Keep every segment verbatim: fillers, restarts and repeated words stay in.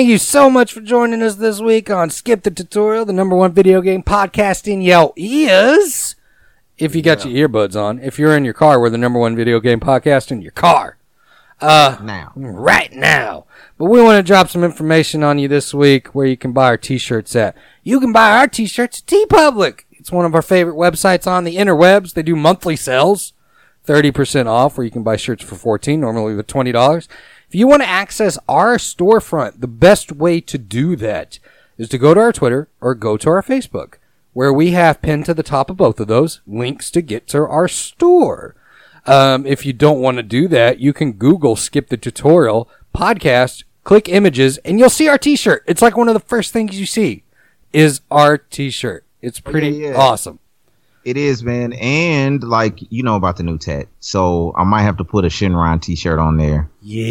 Thank you so much for joining us this week on Skip the Tutorial, the number one video game podcast in your ears. If you got yeah. your earbuds on. If you're in your car, we're the number one video game podcast in your car. Uh, now. Right now. But we want to drop some information on you this week where you can buy our t-shirts at. You can buy our t-shirts at TeePublic. It's one of our favorite websites on the interwebs. They do monthly sales, thirty percent off, where you can buy shirts for fourteen dollars, normally with twenty dollars. If you want to access our storefront, the best way to do that is to go to our Twitter or go to our Facebook, where we have pinned to the top of both of those links to get to our store. Um, if you don't want to do that, you can Google Skip the Tutorial podcast, click images, and you'll see our t-shirt. It's like one of the first things you see is our t-shirt. It's pretty yeah, yeah. awesome. It is, man. And like, you know about the new tat. So I might have to put a Shinron t-shirt on there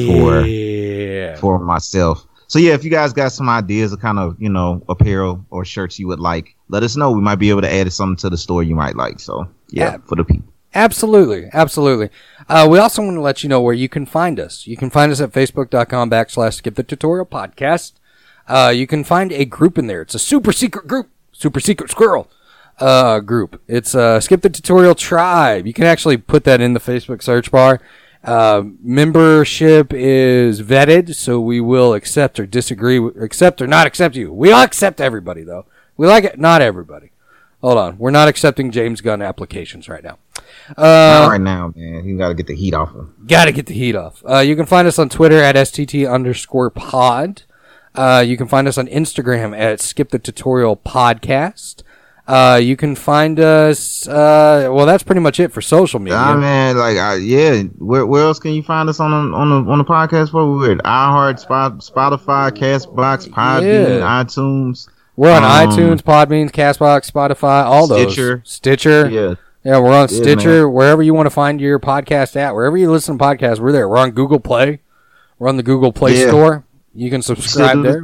yeah. for, for myself. So yeah, if you guys got some ideas of kind of, you know, apparel or shirts you would like, let us know. We might be able to add something to the store you might like. So yeah, yeah. for the people. Absolutely. Absolutely. Uh, we also want to let you know where you can find us. You can find us at facebook.com backslash skip the tutorial podcast. Uh, you can find a group in there. It's a super secret group, super secret squirrel, uh, group. It's, uh, Skip the Tutorial Tribe. You can actually put that in the Facebook search bar. Uh, membership is vetted, so we will accept or disagree, accept or not accept you. We'll accept everybody though. We like it. Not everybody. Hold on. We're not accepting James Gunn applications right now. Uh, not right now, man. You got to get the heat off him. Got to get the heat off. Uh, you can find us on Twitter at S T T underscore pod. Uh, you can find us on Instagram at Skip the Tutorial Podcast. Uh, you can find us, uh, well, that's pretty much it for social media. Ah, man, like, uh, yeah. Where where else can you find us on the, on the, on the podcast? What we're at? iHeart, Spotify, Castbox, Podbean, yeah. iTunes. We're on um, iTunes, Podbean, Castbox, Spotify, all those. Stitcher. Stitcher. Yeah. Yeah, we're on yeah, Stitcher, man. Wherever you want to find your podcast at. Wherever you listen to podcasts, we're there. We're on Google Play. We're on the Google Play yeah. Store. You can subscribe there.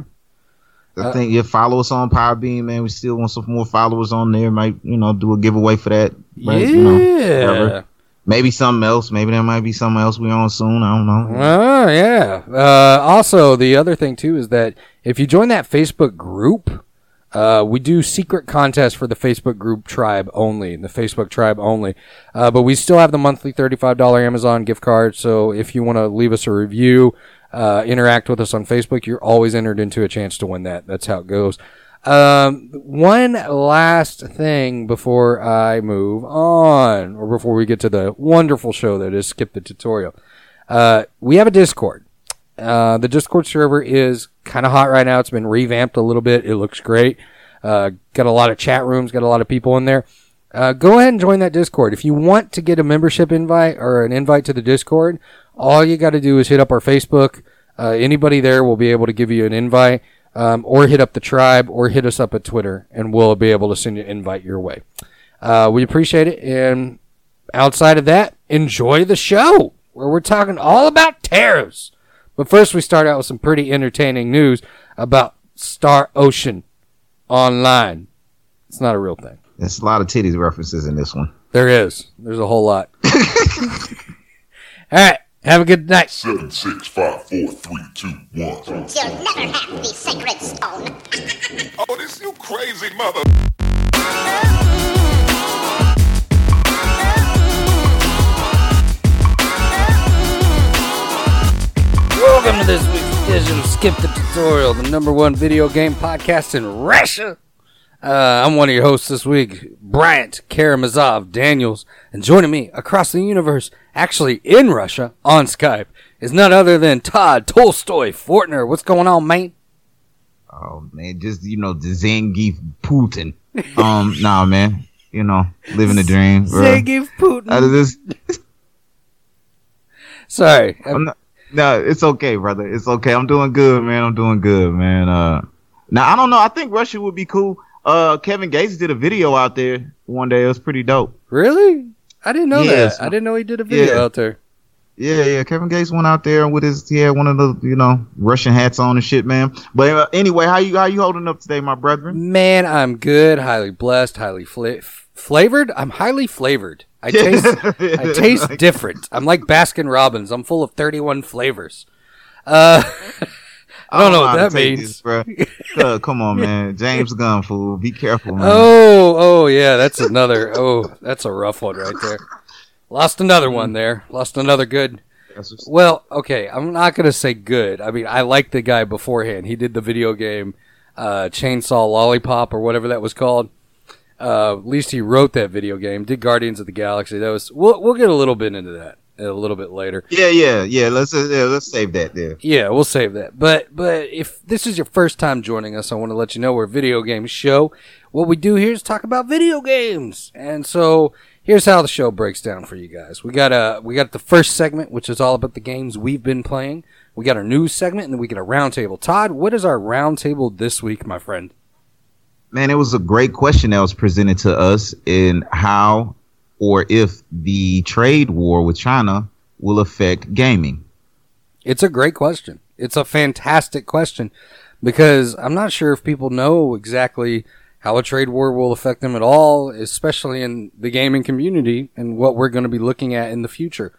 I uh, think you follow us on Podbean, man. We still want some more followers on there. Might, you know, do a giveaway for that. Right? Yeah. You know, maybe something else. Maybe there might be something else we're on soon. I don't know. Oh, yeah. Uh, also, the other thing, too, is that if you join that Facebook group, Uh, we do secret contests for the Facebook group tribe only, the Facebook tribe only. Uh, but we still have the monthly thirty-five dollars Amazon gift card. So if you want to leave us a review, uh, interact with us on Facebook, you're always entered into a chance to win that. That's how it goes. Um, one last thing before I move on, or before we get to the wonderful show that is Skip the Tutorial. Uh, we have a Discord. Uh, the Discord server is kind of hot right now. It's been revamped a little bit. It looks great. Uh, got a lot of chat rooms, got a lot of people in there. Uh, go ahead and join that Discord. If you want to get a membership invite or an invite to the Discord, all you got to do is hit up our Facebook. Uh, anybody there will be able to give you an invite, um, or hit up the tribe, or hit us up at Twitter, and we'll be able to send you an invite your way. Uh, we appreciate it. And outside of that, enjoy the show where we're talking all about tariffs. But first, we start out with some pretty entertaining news about Star Ocean Online. It's not a real thing. There's a lot of titties references in this one. There is. There's a whole lot. All right. Have a good night. Seven, six, five, four, three, two, one. You'll never have the sacred stone. Oh, this you crazy mother. Welcome to this week's edition of Skip the Tutorial, the number one video game podcast in Russia. Uh, I'm one of your hosts this week, Bryant Karamazov Daniels, and joining me across the universe, actually in Russia, on Skype, is none other than Todd Tolstoy Fortner. What's going on, mate? Oh, man, just, you know, the Zangief Putin. Um, nah, man, you know, living the dream. Zangief Putin. Out of this. Sorry. I'm not. No, it's okay, brother. It's okay. I'm doing good, man. I'm doing good, man. Uh, now, I don't know. I think Russia would be cool. Uh, Kevin Gates did a video out there one day. It was pretty dope. Really? I didn't know yeah, that. so, I didn't know he did a video yeah. out there. Yeah, yeah. Kevin Gates went out there with his, he had one of the, you know, Russian hats on and shit, man. But uh, anyway, how you how you holding up today, my brethren? Man, I'm good. Highly blessed. Highly fla- flavored. I'm highly flavored. I taste I taste different. I'm like Baskin Robbins. I'm full of thirty-one flavors. Uh, I don't know what how to that take means. this, bro. Uh, come on, man. James Gunn, fool. Be careful, man. Oh, oh yeah, that's another. Oh, that's a rough one right there. Lost another one there. Lost another good. Well, okay, I'm not gonna say good. I mean, I liked the guy beforehand. He did the video game uh, Chainsaw Lollipop or whatever that was called. Uh, at least he wrote that video game. Did Guardians of the Galaxy. That was. We'll we'll get a little bit into that a little bit later. Yeah, yeah, yeah. Let's uh, yeah, let's save that there. Yeah, we'll save that. But but if this is your first time joining us, I want to let you know we're a video game show. What we do here is talk about video games, and so here's how the show breaks down for you guys. We got a we got the first segment, which is all about the games we've been playing. We got our news segment, and then we get a roundtable. Todd, what is our roundtable this week, my friend? Man, it was a great question that was presented to us in how or if the trade war with China will affect gaming. It's a great question. It's a fantastic question because I'm not sure if people know exactly how a trade war will affect them at all, especially in the gaming community and what we're going to be looking at in the future,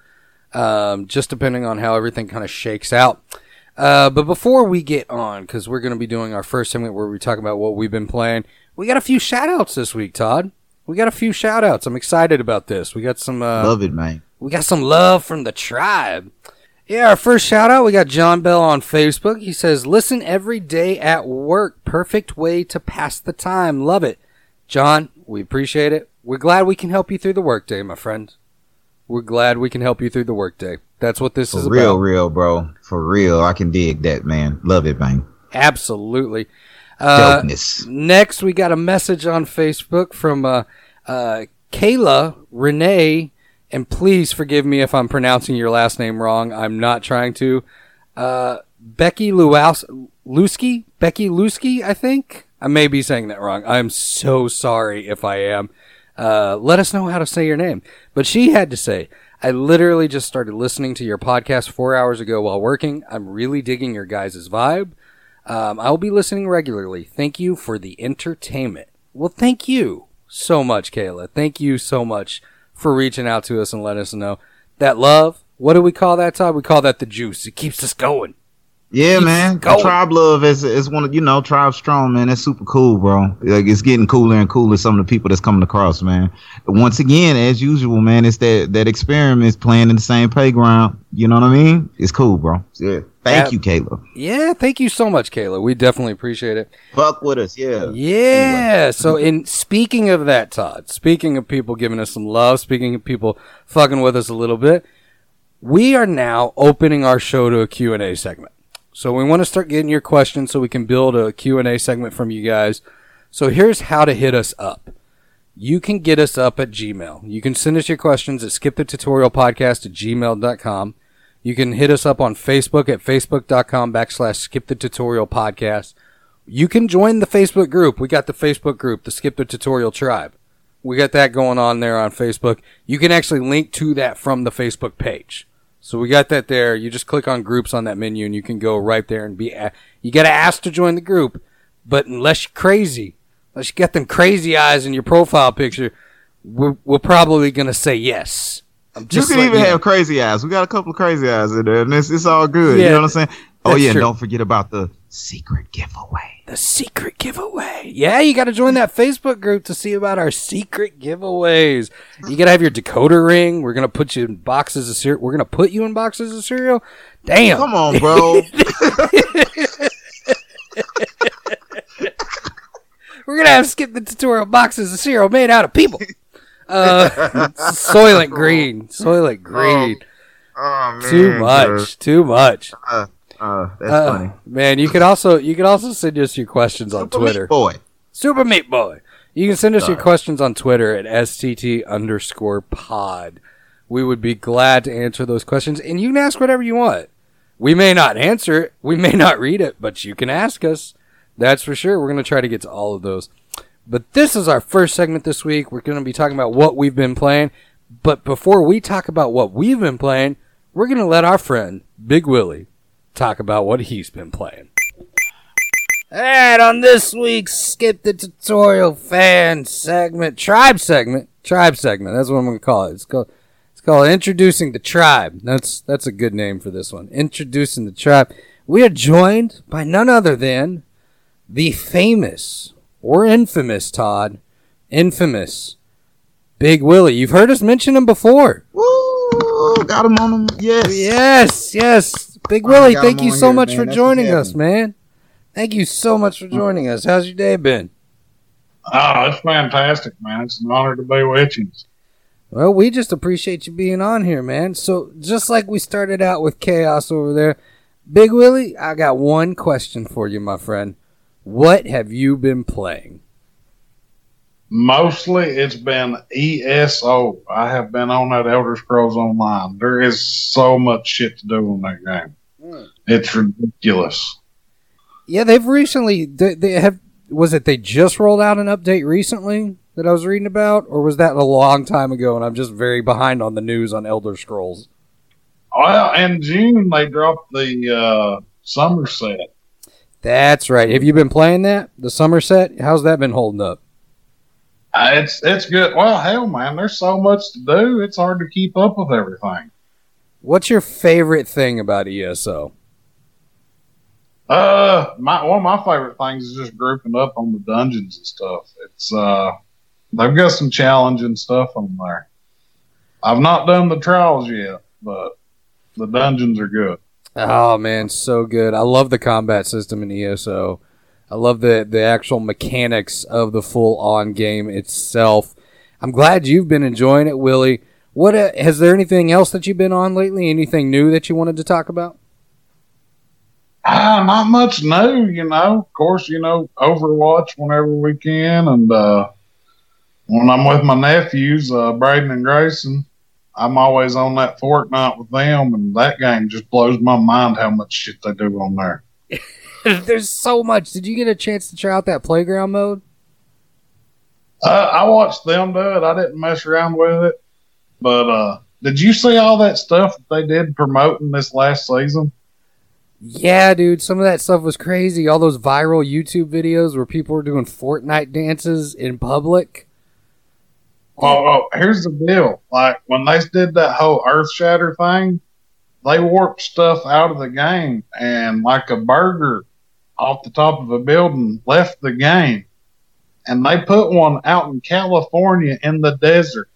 um, just depending on how everything kind of shakes out. Uh, but before we get on, because we're going to be doing our first segment where we talk about what we've been playing, we got a few shout-outs this week, Todd. We got a few shout-outs. I'm excited about this. We got some... Uh, Love it, man. We got some love from the tribe. Yeah, our first shout-out, we got John Bell on Facebook. He says, listen every day at work. Perfect way to pass the time. Love it. John, we appreciate it. We're glad we can help you through the workday, my friend. We're glad we can help you through the workday. That's what this For is real, about. real, bro. For real. I can dig that, man. Love it, man. Absolutely. Uh, Dopeness. Next, we got a message on Facebook from uh, uh, Kayla Renee, and please forgive me if I'm pronouncing your last name wrong. I'm not trying to. Uh, Becky Lewski? Becky Lewski, I think? I may be saying that wrong. I'm so sorry if I am. Uh, let us know how to say your name. But she had to say, I literally just started listening to your podcast four hours ago while working. I'm really digging your guys' vibe. Um, I'll be listening regularly. Thank you for the entertainment. Well, thank you so much, Kayla. Thank you so much for reaching out to us and letting us know that love. What do we call that, Todd? We call that the juice. It keeps us going. Yeah, Keeps man. going. Tribe love is is one of, you know, Tribe Strong, man. That's super cool, bro. Like, it's getting cooler and cooler. Some of the people that's coming across, man. Once again, as usual, man, it's that that experiment's playing in the same playground. You know what I mean? It's cool, bro. Yeah. Thank Uh, you, Kayla. Yeah, thank you so much, Kayla. We definitely appreciate it. Fuck with us, yeah. Yeah. So, in speaking of that, Todd, speaking of people giving us some love, speaking of people fucking with us a little bit, we are now opening our show to a Q and A segment. So we want to start getting your questions so we can build a Q and A segment from you guys. So here's how to hit us up. You can get us up at Gmail. You can send us your questions at skip the tutorial podcast at gmail dot com. You can hit us up on Facebook at facebook.com backslash skip the tutorial podcast. You can join the Facebook group. We got the Facebook group, the Skip the Tutorial Tribe. We got that going on there on Facebook. You can actually link to that from the Facebook page. So we got that there. You just click on groups on that menu and you can go right there and be, a- you got to ask to join the group. But unless you're crazy, unless you got them crazy eyes in your profile picture, we're, we're probably going to say yes. I'm You just can letting even you have know. crazy eyes. We got a couple of crazy eyes in there, and it's, it's all good. Yeah, you know what I'm saying? Oh, that's yeah, true. and don't forget about the secret giveaway. The secret giveaway. Yeah, you got to join that Facebook group to see about our secret giveaways. You got to have your decoder ring. We're going to put you in boxes of cereal. We're going to put you in boxes of cereal. Damn. Come on, bro. We're going to have skip the tutorial boxes of cereal made out of people. Uh, Soylent Green. Soylent Green. Oh, man. Too much. Too much. Uh, uh, that's Uh, funny. Man, you could also you could also send us your questions on Super Twitter. Meat Boy. Super Meat Boy. You can send us your Sorry. questions on Twitter at S T T underscore pod. We would be glad to answer those questions, and you can ask whatever you want. We may not answer it, we may not read it, but you can ask us. That's for sure. We're going to try to get to all of those. But this is our first segment this week. We're going to be talking about what we've been playing. But before we talk about what we've been playing, we're going to let our friend, Big Willie, talk about what he's been playing. And on this week's Skip the Tutorial fan segment, tribe segment, tribe segment, that's what I'm going to call it. It's called, it's called Introducing the Tribe. That's, that's a good name for this one. Introducing the Tribe. We are joined by none other than the famous or infamous Todd, infamous Big Willie. You've heard us mention him before. Woo! Got him on him. Yes. Yes, yes. Big I Willie, got thank him you on so here, much man. for That's joining what's us, man. Thank you so much for joining us. How's your day been? Oh, it's fantastic, man. It's an honor to be with you. Well, we just appreciate you being on here, man. So, just like we started out with chaos over there, Big Willie, I got one question for you, my friend. What have you been playing? Mostly it's been E S O. I have been on that Elder Scrolls Online. There is so much shit to do in that game. Mm. It's ridiculous. Yeah, they've recently, they, they have, was it they just rolled out an update recently that I was reading about? Or was that a long time ago and I'm just very behind on the news on Elder Scrolls? Well, in June they dropped the uh, Somerset. That's right. Have you been playing that? The Somerset? How's that been holding up? Uh, it's it's good. Well, hell, man, there's so much to do. It's hard to keep up with everything. What's your favorite thing about E S O? Uh, my one of my favorite things is just grouping up on the dungeons and stuff. It's uh, they've got some challenging stuff on there. I've not done the trials yet, but the dungeons are good. Oh man, so good. I love the combat system in E S O. I love the the actual mechanics of the full on game itself. I'm glad you've been enjoying it, Willie. What uh, has there anything else that you've been on lately? Anything new that you wanted to talk about? Ah, uh, not much new, you know. Of course, you know, Overwatch whenever we can, and uh, when I'm with my nephews, uh, Braden and Grayson, I'm always on that Fortnite with them, and that game just blows my mind how much shit they do on there. There's so much. Did you get a chance to try out that playground mode? Uh, I watched them do it. I didn't mess around with it, but uh, did you see all that stuff that they did promoting this last season? Yeah, dude, some of that stuff was crazy. All those viral YouTube videos where people were doing Fortnite dances in public. Oh, oh, here's the deal. Like, when they did that whole Earth Shatter thing, they warped stuff out of the game, and like a burger off the top of a building left the game. And they put one out in California in the desert.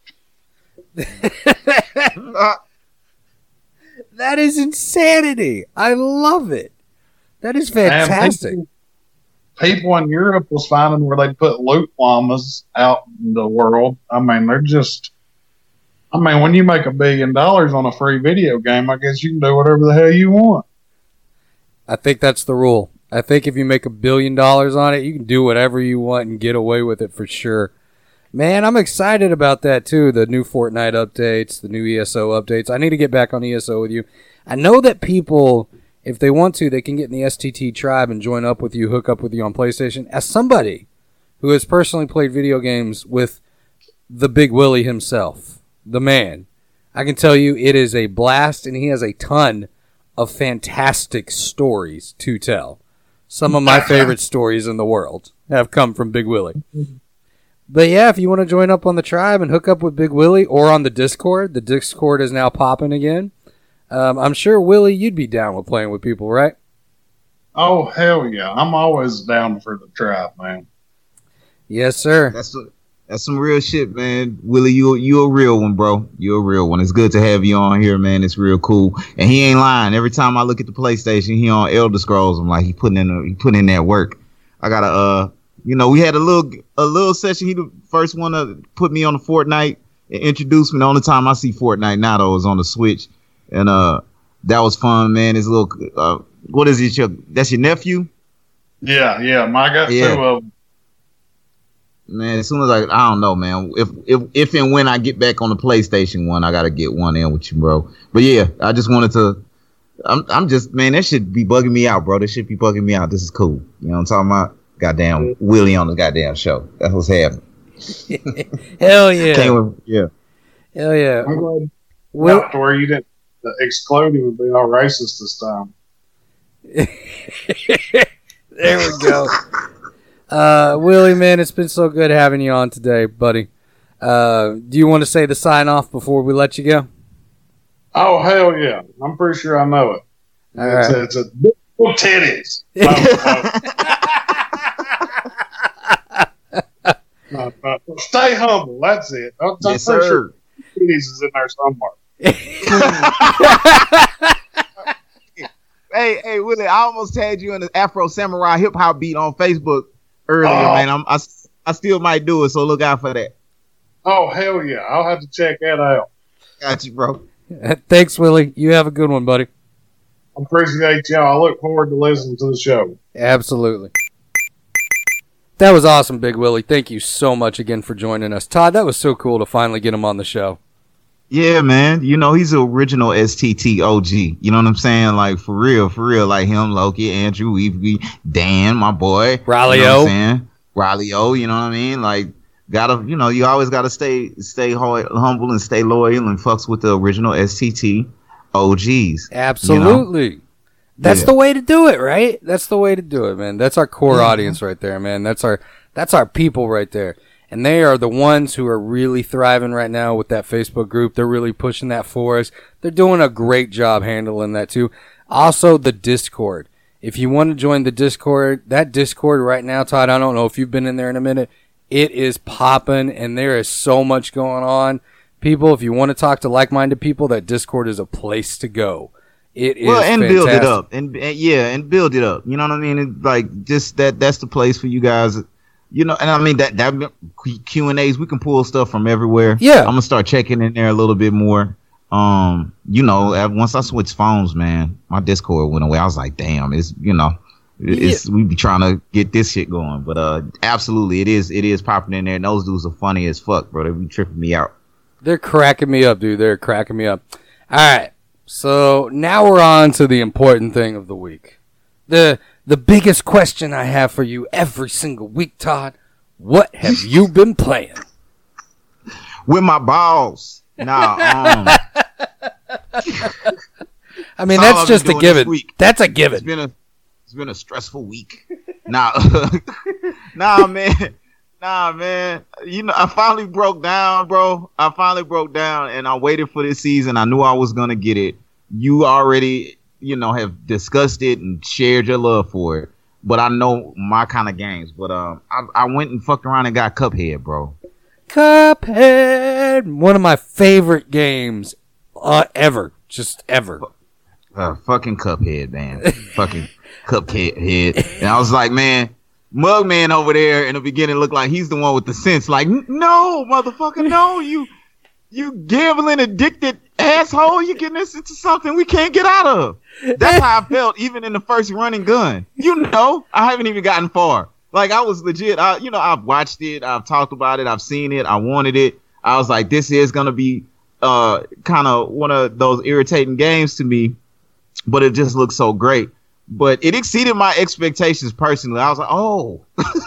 That is insanity. I love it. That is fantastic. People, people in Europe was finding where they put loot llamas out in the world. I mean, they're just, I mean, when you make a billion dollars on a free video game, I guess you can do whatever the hell you want. I think that's the rule. I think if you make a billion dollars on it, you can do whatever you want and get away with it for sure. Man, I'm excited about that too. The new Fortnite updates, the new E S O updates. I need to get back on E S O with you. I know that people, if they want to, they can get in the S T T tribe and join up with you, hook up with you on PlayStation. As somebody who has personally played video games with the Big Willie himself, the man, I can tell you it is a blast, and he has a ton of fantastic stories to tell. Some of my favorite stories in the world have come from Big Willie. But yeah, if you want to join up on the tribe and hook up with Big Willie or on the Discord, the Discord is now popping again. Um, I'm sure, Willie, you'd be down with playing with people, right? Oh, hell yeah. I'm always down for the tribe, man. Yes, sir. That's a, that's some real shit, man. Willie, you you a real one, bro. You're a real one. It's good to have you on here, man. It's real cool. And he ain't lying. Every time I look at the PlayStation, he on Elder Scrolls. I'm like, he putting in a, he putting in that work. I gotta, uh, you know, we had a little a little session. He the first one to put me on the Fortnite and introduce me. The only time I see Fortnite now though is on the Switch, and uh, that was fun, man. His little, uh, what is it? Your that's your nephew? Yeah, yeah. My got Yeah. two of them. Man, as soon as I, I don't know, man. If if if and when I get back on the PlayStation one, I gotta get one in with you, bro. But yeah, I just wanted to. I'm I'm just, man, that should be bugging me out, bro. That should be bugging me out. This is cool. You know what I'm talking about? Goddamn Willie on the goddamn show. That's what's happening. Hell yeah. Can't wait, yeah. Hell yeah. I'm glad Will, not to where you didn't exclude him and be all racist this time. there we go. Uh, Willie, man, it's been so good having you on today, buddy. Uh, do you want to say the sign off before we let you go? Oh, hell yeah. I'm pretty sure I know it. All it's, right. a, it's a big Well, titties. No, no. Stay humble. That's it. I'm, I'm Yes, pretty sir. sure titties is in there somewhere. Hey, hey, Willie, I almost tagged you in the Afro Samurai hip hop beat on Facebook earlier, Oh. man. I'm, I, I still might do it, so look out for that. Oh, hell yeah. I'll have to check that out. Got you, bro. Thanks, Willie. You have a good one, buddy. I appreciate y'all. I look forward to listening to the show. Absolutely. That was awesome, Big Willie. Thank you so much again for joining us. Todd, that was so cool to finally get him on the show. Yeah, man. You know, he's an original S T T O G. You know what I'm saying? Like, for real, for real. Like him, Loki, Andrew, Evie, Dan, my boy. Riley You know O. what I'm saying? Riley O, you know what I mean? Like, gotta, you know, you always gotta stay stay ho- humble and stay loyal and fucks with the original S T T O Gs. Absolutely. You know? That's Yeah. the way to do it, right? That's the way to do it, man. That's our core Yeah. audience right there, man. That's our that's our people right there. And they are the ones who are really thriving right now with that Facebook group. They're really pushing that for us. They're doing a great job handling that too. Also, the Discord. If you want to join the Discord, that Discord right now, Todd, I don't know if you've been in there in a minute. It is popping, and there is so much going on. People, if you want to talk to like-minded people, that Discord is a place to go. It is Well, and fantastic. build it up, and, and yeah, and build it up. You know what I mean? It, like, just that that's the place for you guys. You know, and I mean that that Q and A's, we can pull stuff from everywhere. Yeah. I'm gonna start checking in there a little bit more. Um, you know, uh, once I switched phones, man, my Discord went away. I was like, damn, it's you know, it's we be trying to get this shit going, but uh, absolutely, it is it is popping in there. And those dudes are funny as fuck, bro. They be tripping me out. They're cracking me up, dude. They're cracking me up. All right. So now we're on to the important thing of the week. The the biggest question I have for you every single week, Todd. What have you been playing? With my balls. Nah, um, I mean, That's all that's I've just been a doing this given. week. That's a it's given. been a it's been a stressful week. Nah, nah, man, nah, man. You know, I finally broke down, bro. I finally broke down, and I waited for this season. I knew I was gonna get it. You already, you know, have discussed it and shared your love for it. But I know my kind of games. But um, I, I went and fucked around and got Cuphead, bro. Cuphead, one of my favorite games uh, ever, just ever. Uh, fucking Cuphead, man. Fucking Cuphead. And I was like, man, Mugman over there in the beginning looked like he's the one with the sense. Like, "N- no, motherfucker, no, you, you gambling addicted asshole. You getting us into something we can't get out of." That's how I felt even in the first running gun. You know, I haven't even gotten far. Like, I was legit. I, you know, I've watched it. I've talked about it. I've seen it. I wanted it. I was like, this is going to be uh, kind of one of those irritating games to me. But it just looks so great. But it exceeded my expectations personally. I was like, oh.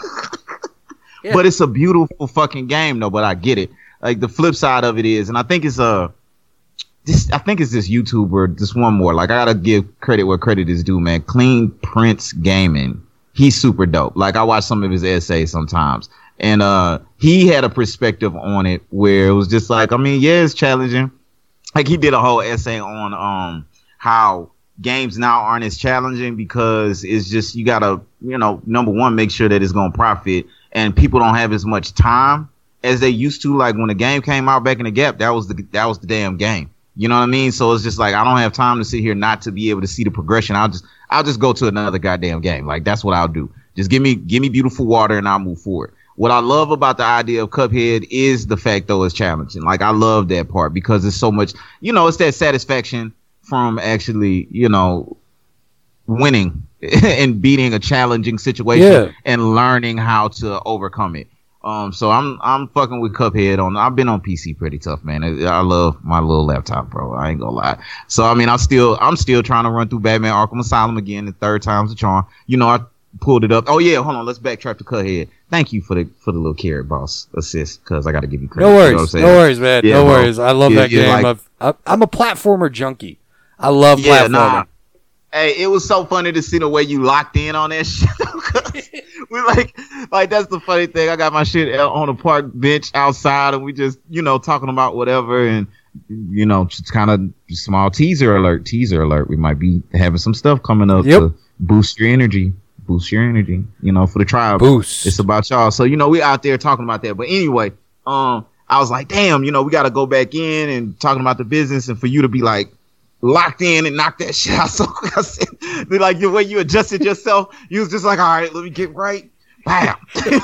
Yeah. But it's a beautiful fucking game, though. But I get it. Like, the flip side of it is, and I think it's a, this, I think it's this YouTuber, just one more. Like, I gotta give credit where credit is due, man. Clean Prince Gaming. He's super dope. Like, I watch some of his essays sometimes. And uh, he had a perspective on it where it was just like, I mean, yeah, it's challenging. Like, he did a whole essay on um how games now aren't as challenging because it's just, you gotta, you know, number one, make sure that it's gonna profit, and people don't have as much time as they used to. Like, when the game came out back in the gap, that was the that was the damn game. You know what I mean? So it's just like, I don't have time to sit here not to be able to see the progression. I'll just I'll just go to another goddamn game. Like, that's what I'll do. Just give me give me beautiful water and I'll move forward. What I love about the idea of Cuphead is the fact, though, it's challenging. Like, I love that part because it's so much, you know, it's that satisfaction from actually, you know, winning and beating a challenging situation Yeah. and learning how to overcome it. Um, so I'm I'm fucking with Cuphead on. I've been on P C pretty tough, man. I, I love my little laptop, bro. I ain't gonna lie. So I mean, I'm still I'm still trying to run through Batman Arkham Asylum again. The third time's the charm. You know, I pulled it up. Oh yeah, hold on. Let's backtrack to Cuphead. Thank you for the for the little carrot boss assist, because I got to give you credit. No You know worries, what I'm saying? no worries, man. Yeah, no bro. worries. I love Yeah, that yeah, game. like- I've, I- I'm a platformer junkie. I love Yeah, platforming. nah. Hey, it was so funny to see the way you locked in on that shit. we like, like that's the funny thing. I got my shit out on a park bench outside, and we just, you know, talking about whatever, and you know, just kind of small teaser alert. Teaser alert. We might be having some stuff coming up Yep. to boost your energy. Boost your energy. You know, for the tribe. Boost. It's about y'all. So you know, we out there talking about that. But anyway, um, I was like, damn, you know, we got to go back in and talking about the business, and for you to be like locked in and knock that shit out. So I said, like the way you adjusted yourself, you was just like, all right, let me get right. Bam.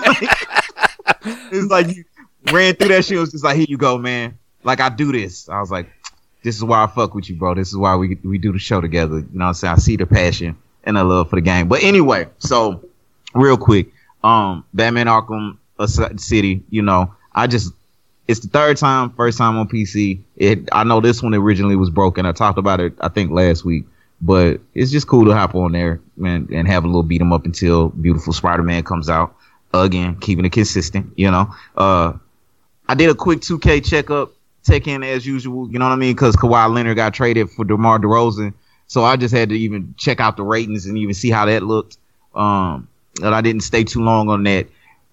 It's like you ran through that shit. It was just like, here you go, man. Like, I do this. I was like, this is why I fuck with you, bro. This is why we we do the show together. You know what I'm saying? I see the passion and the love for the game. But anyway, so real quick, um, Batman Arkham City, you know, I just, it's the third time, first time on P C. It, I know this one originally was broken. I talked about it, I think, last week. But it's just cool to hop on there, man, and have a little beat 'em up until beautiful Spider-Man comes out. Again, keeping it consistent, you know. Uh, I did a quick two K checkup, check in as usual, you know what I mean? Because Kawhi Leonard got traded for DeMar DeRozan. So I just had to even check out the ratings and even see how that looked. Um, and I didn't stay too long on that.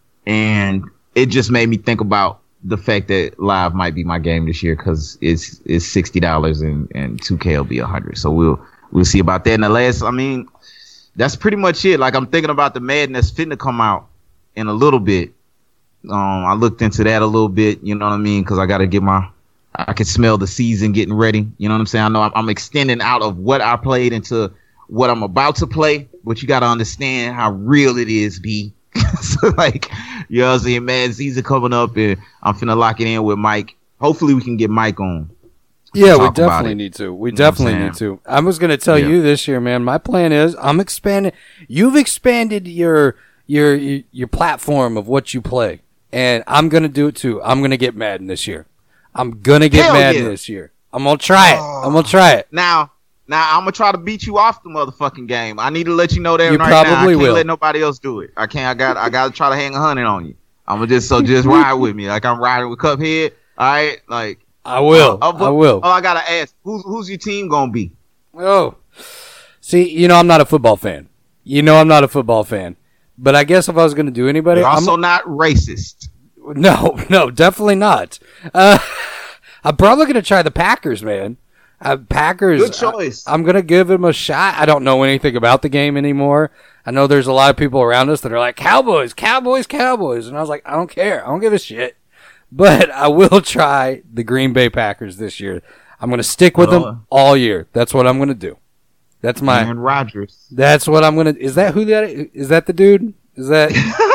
And it just made me think about the fact that live might be my game this year because it's it's sixty dollars and, and two K will be one hundred. So we'll we'll see about that. And the last, I mean, that's pretty much it. Like, I'm thinking about the Madden that's fitting to come out in a little bit. Um, I looked into that a little bit, you know what I mean? Because I got to get my, I can smell the season getting ready. You know what I'm saying? I know I'm, I'm extending out of what I played into what I'm about to play, but you got to understand how real it is, B. So, like, you know what I'm saying? Mad season coming up, and I'm finna lock it in with Mike. Hopefully, we can get Mike on. Yeah, we definitely need to. We definitely need to. I was going to tell Yeah. you this year, man. My plan is I'm expanding. You've expanded your your your, your platform of what you play, and I'm going to do it too. I'm going to get Madden this year. I'm going to get Hell Madden yeah. this year. I'm going to try it. I'm going to try it. Now, now I'm gonna try to beat you off the motherfucking game. I need to let you know that You right now. I probably can't will. let nobody else do it. I can't. I got. I got to try to hang a hundred on you. I'm gonna just so just ride with me, like I'm riding with Cuphead. All right, like I will. uh, uh, I will. Oh, I gotta ask, who's who's your team gonna be? Oh, see, you know I'm not a football fan. You know I'm not a football fan. But I guess if I was going to do anybody, You're also I'm, not racist. No, no, definitely not. Uh, I'm probably going to try the Packers, man. Uh, Packers. Good choice. I, I'm going to give them a shot. I don't know anything about the game anymore. I know there's a lot of people around us that are like, Cowboys, Cowboys, Cowboys. And I was like, I don't care. I don't give a shit. But I will try the Green Bay Packers this year. I'm going to stick with Uh, them all year. That's what I'm going to do. That's my. Aaron Rodgers. That's what I'm going to. Is that who that is? Is that the dude? Is that.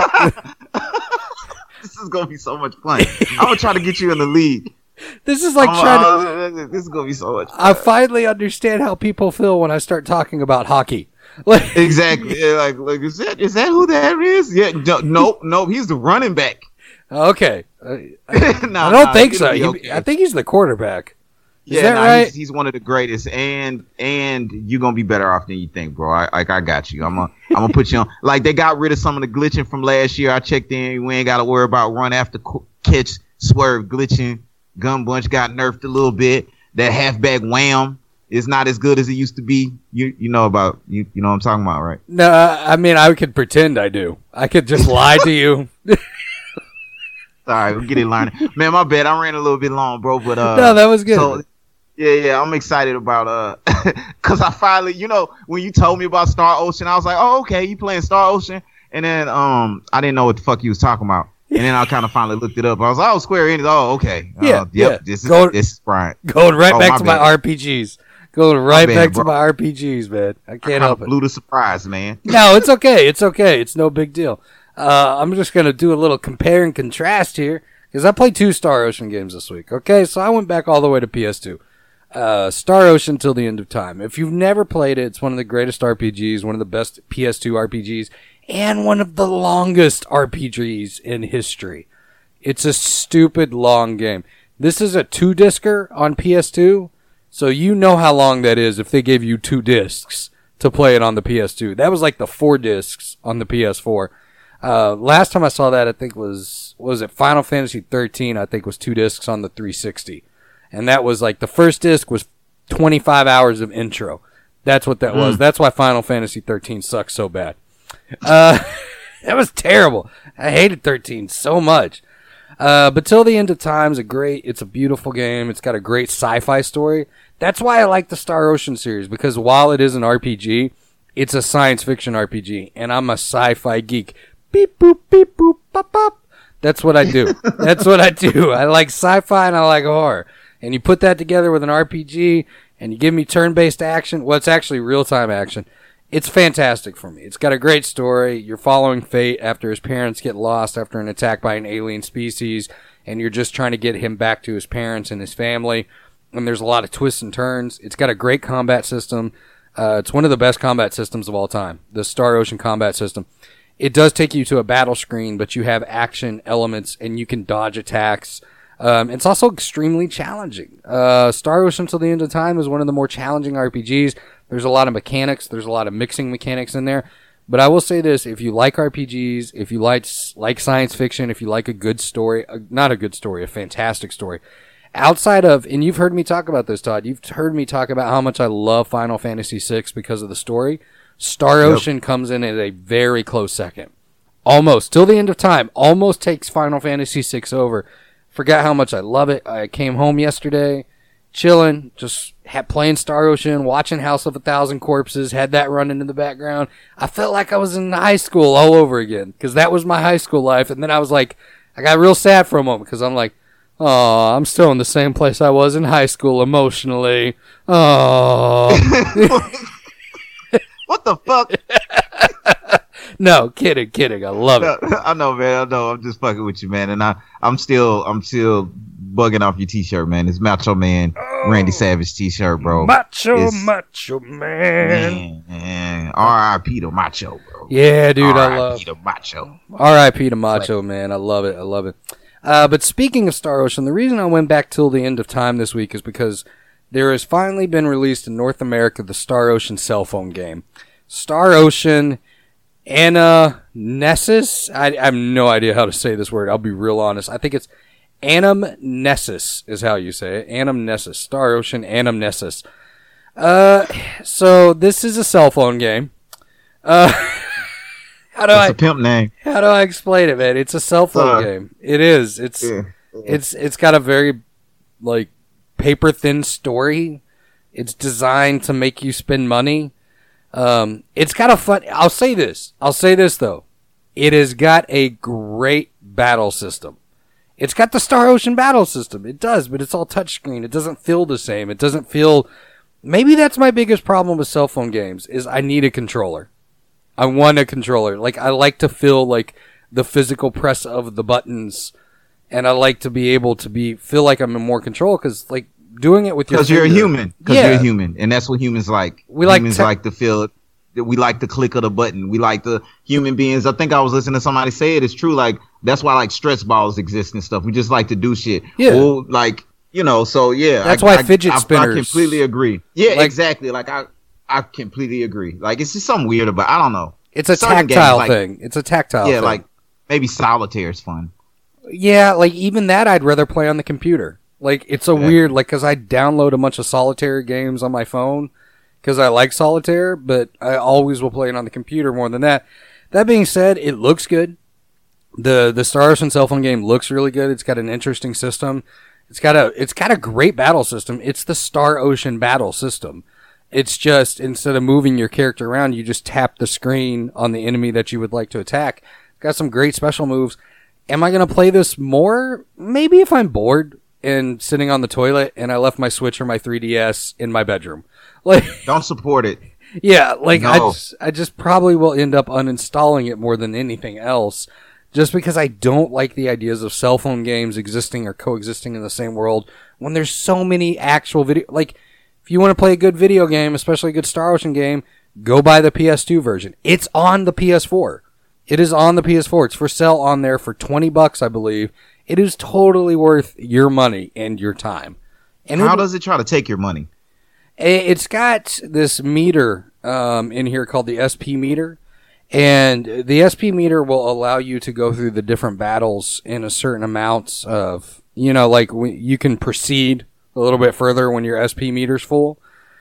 This is gonna be so much fun. I'm gonna try to get you in the league. This is like I'm, trying to. uh, This is gonna be so much fun. I finally understand how people feel when I start talking about hockey. Like, Exactly. Yeah, like, like is that is that who that is? Yeah. No, nope. Nope. He's the running back. okay, uh, Nah, I don't nah, think it'll so. be He- okay. I think he's the quarterback. Is yeah, that nah, right? He's, he's one of the greatest, and and you're gonna be better off than you think, bro. I like I got you. I'm gonna I'm gonna put you on. Like, they got rid of some of the glitching from last year. I checked in. We ain't got to worry about run after qu- catch, swerve glitching. Gun bunch got nerfed a little bit. That halfback wham is not as good as it used to be. You you know about you you know what I'm talking about, right? No, I mean I could pretend I do. I could just lie to you. All right, we'll get it learning. Man, my bad. I ran a little bit long, bro. But uh, No, that was good. So, yeah, yeah, I'm excited about uh, cause I finally, you know, when you told me about Star Ocean, I was like, oh, okay, you playing Star Ocean, and then um, I didn't know what the fuck you was talking about, and then I kind of finally looked it up. I was like, oh, Square Enix. Oh, okay. Uh, Yeah, yep. yeah. This is Go- this is Brian. Going right Oh, back my to my bad. R P Gs. Going right bad, back to bro. my R P Gs, man. I can't Kinda help it. blew the surprise, man. No, it's okay. It's okay. It's no big deal. Uh, I'm just going to do a little compare and contrast here because I played two Star Ocean games this week. Okay, so I went back all the way to P S two. Uh, Star Ocean Till the End of Time. If you've never played it, it's one of the greatest R P Gs, one of the best P S two R P Gs, and one of the longest R P Gs in history. It's a stupid long game. This is a two-discer on P S two, so you know how long that is if they gave you two discs to play it on the P S two. That was like the four discs on the P S four. Uh, last time I saw that, I think was, was it Final Fantasy thirteen, I think was two discs on the three sixty. And that was like, the first disc was twenty-five hours of intro. That's what that was. That's why Final Fantasy thirteen sucks so bad. Uh, that was terrible. I hated thirteen so much. Uh, but Till the End of Time is a great, it's a beautiful game. It's got a great sci-fi story. That's why I like the Star Ocean series, because while it is an R P G, It's a science fiction R P G, and I'm a sci-fi geek. Beep, boop, beep, boop, bop, bop. That's what I do. That's what I do. I like sci-fi and I like horror. And you put that together with an R P G, and you give me turn-based action. Well, it's actually real-time action. It's fantastic for me. It's got a great story. You're following Fate after his parents get lost after an attack by an alien species, and you're just trying to get him back to his parents and his family. And there's a lot of twists and turns. It's got a great combat system. Uh, it's one of the best combat systems of all time, the Star Ocean combat system. It does take you to a battle screen, but you have action elements, and you can dodge attacks. Um, it's also extremely challenging. Uh, Star Ocean Till the End of Time is one of the more challenging R P Gs. There's a lot of mechanics. There's a lot of mixing mechanics in there. But I will say this, if you like R P Gs, if you like like science fiction, if you like a good story, uh, not a good story, a fantastic story, outside of, and you've heard me talk about this, Todd, you've heard me talk about how much I love Final Fantasy six because of the story. Star yep. Ocean comes in at a very close second. Almost. Till the End of Time. Almost takes Final Fantasy six over. Forgot how much I love it. I came home yesterday, chilling, just had, playing Star Ocean, watching House of a Thousand Corpses, had that running in the background. I felt like I was in high school all over again, because that was my high school life. And then I was like, I got real sad for a moment, because I'm like, oh, I'm still in the same place I was in high school emotionally. Oh. What the fuck? No, kidding, kidding. I love it. I know, man. I know. I'm just fucking with you, man. And I, I'm still, I'm still bugging off your T-shirt, man. It's Macho Man, oh, Randy Savage T-shirt, bro. Macho, it's, Macho Man. Man, man. R I P to Macho, bro. Yeah, dude, I love. R I P to Macho. R I P to Macho, man. I love it. I love it. Uh, but speaking of Star Ocean, the reason I went back till the end of time this week is because there has finally been released in North America the Star Ocean cell phone game. Star Ocean Anamnesis. I, I have no idea how to say this word. I'll be real honest. I think it's Anamnesis is how you say it. Anamnesis. Star Ocean Anamnesis. Uh, so this is a cell phone game. Uh, how do it's I? a pimp name. How do I explain it, man? It's a cell phone uh, game. It is. It's yeah, yeah. it's it's got a very like paper thin story. It's designed to make you spend money. Um, it's got a fun. I'll say this. I'll say this though. It has got a great battle system. It's got the Star Ocean battle system. It does, but it's all touchscreen. It doesn't feel the same. It doesn't feel. Maybe that's my biggest problem with cell phone games. Is I need a controller. I want a controller. Like I like to feel like the physical press of the buttons, and I like to be able to be feel like I'm in more control because like. Doing it with your because you're a human. Because yeah. you're a human, and that's what humans like. We like humans te- like to feel. We like the click of the button. We like the human beings. I think I was listening to somebody say it. It's true. Like that's why like stress balls exist and stuff. We just like to do shit. Yeah. Or, like you know. So yeah. That's I, why I, fidget I, spinners. I completely agree. Yeah. Like, exactly. Like I. I completely agree. Like it's just something weird about. I don't know. It's a Certain tactile games, like, thing. It's a tactile. Yeah. thing. Like maybe solitaire is fun. Yeah. Like even that, I'd rather play on the computer. Like, it's a yeah. weird, like, because I download a bunch of solitaire games on my phone because I like solitaire, but I always will play it on the computer more than that. That being said, it looks good. The the Star Ocean cell phone game looks really good. It's got an interesting system. It's got a it's got a great battle system. It's the Star Ocean battle system. It's just, instead of moving your character around, you just tap the screen on the enemy that you would like to attack. It's got some great special moves. Am I going to play this more? Maybe if I'm bored and sitting on the toilet and I left my Switch or my three D S in my bedroom. Like, don't support it. Yeah, like no. I, just, I just probably will end up uninstalling it more than anything else, just because I don't like the ideas of cell phone games existing or coexisting in the same world when there's so many actual video. Like, if you want to play a good video game, especially a good Star Ocean game, go buy the P S two version. It's on the P S four. It is on the P S four. It's for sale on there for twenty bucks, I believe. It is totally worth your money and your time. And how it, does it try to take your money? It's got this meter um, in here called the S P meter. And the S P meter will allow you to go through the different battles in a certain amounts of, you know, like you can proceed a little bit further when your S P meter's full.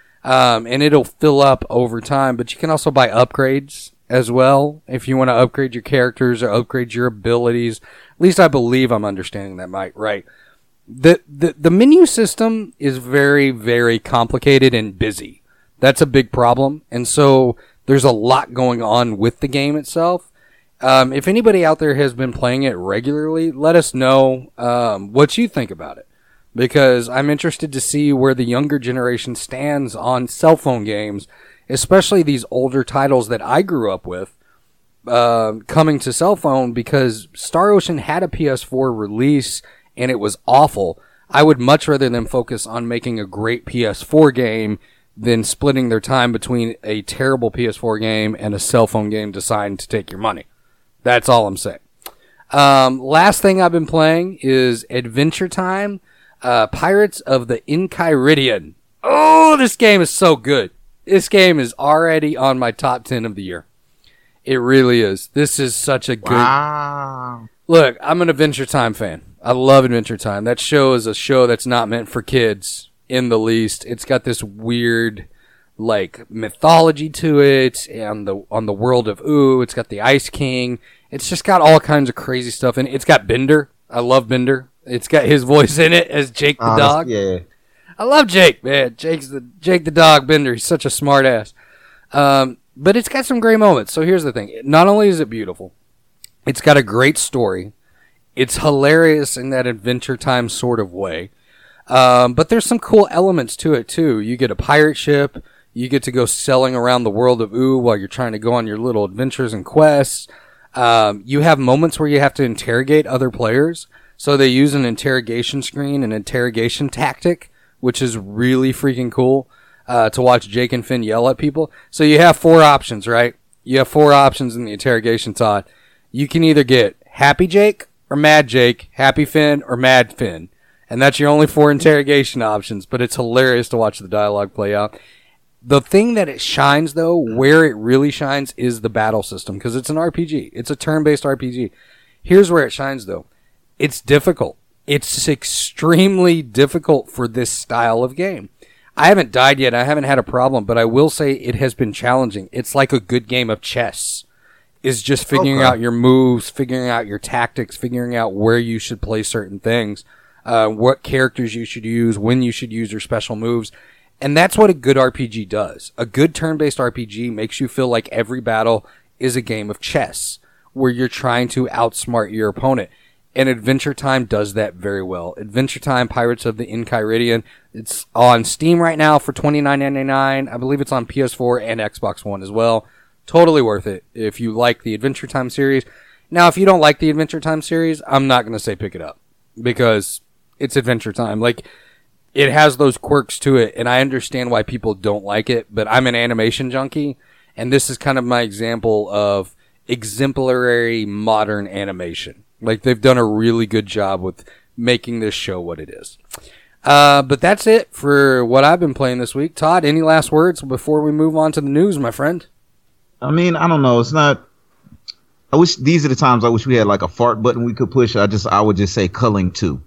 Um, and it'll fill up over time. But you can also buy upgrades as well if you want to upgrade your characters or upgrade your abilities. At least I believe I'm understanding that, Mike, right? The, the the menu system is very, very complicated and busy. That's a big problem. And so There's a lot going on with the game itself. Um, if anybody out there has been playing it regularly, let us know um, what you think about it. Because I'm interested to see where the younger generation stands on cell phone games, especially these older titles that I grew up with uh, coming to cell phone, because Star Ocean had a P S four release and it was awful. I would much rather them focus on making a great P S four game than splitting their time between a terrible P S four game and a cell phone game designed to take your money. That's all I'm saying. Um, last thing I've been playing is Adventure Time. Uh, Pirates of the Enchiridion. Oh, this game is so good. This game is already on my top ten of the year. It really is. This is such a good... Wow. Look, I'm an Adventure Time fan. I love Adventure Time. That show is a show that's not meant for kids in the least. It's got this weird, like, mythology to it, and the on the world of Ooh. It's got the Ice King. It's just got all kinds of crazy stuff in it. It's got Bender. I love Bender. It's got his voice in it as Jake the Oh, dog. Yeah. I love Jake, man. Jake's the Jake the dog Bender. He's such a smart ass. Um, but it's got some great moments. So here's the thing. Not only is it beautiful, it's got a great story. It's hilarious in that Adventure Time sort of way. Um, but there's some cool elements to it too. You get a pirate ship. You get to go sailing around the world of Ooh while you're trying to go on your little adventures and quests. Um, you have moments where you have to interrogate other players. So they use an interrogation screen, an interrogation tactic, which is really freaking cool uh, to watch Jake and Finn yell at people. So you have four options, right? You have four options in the interrogation, Todd. You can either get Happy Jake or Mad Jake, Happy Finn or Mad Finn. And that's your only four interrogation options, but it's hilarious to watch the dialogue play out. The thing that it shines, though, where it really shines, is the battle system, because it's an R P G. It's a turn-based R P G. Here's where it shines, though. It's difficult. It's extremely difficult for this style of game. I haven't died yet. I haven't had a problem, but I will say it has been challenging. It's like a good game of chess. Is just figuring Okay. out your moves, figuring out your tactics, figuring out where you should play certain things, uh, what characters you should use, when you should use your special moves. And that's what a good R P G does. A good turn-based R P G makes you feel like every battle is a game of chess, where you're trying to outsmart your opponent. And Adventure Time does that very well. Adventure Time Pirates of the Enchiridion. It's on Steam right now for twenty-nine ninety-nine. I believe it's on P S four and Xbox One as well. Totally worth it if you like the Adventure Time series. Now, if you don't like the Adventure Time series, I'm not going to say pick it up, because it's Adventure Time. Like, it has those quirks to it, and I understand why people don't like it, but I'm an animation junkie, and this is kind of my example of exemplary modern animation. Like, they've done a really good job with making this show what it is. Uh, but that's it for what I've been playing this week. Todd, any last words before we move on to the news, my friend? I mean, I don't know. It's not. I wish these are the times I wish we had like a fart button we could push. I just, I would just say culling two.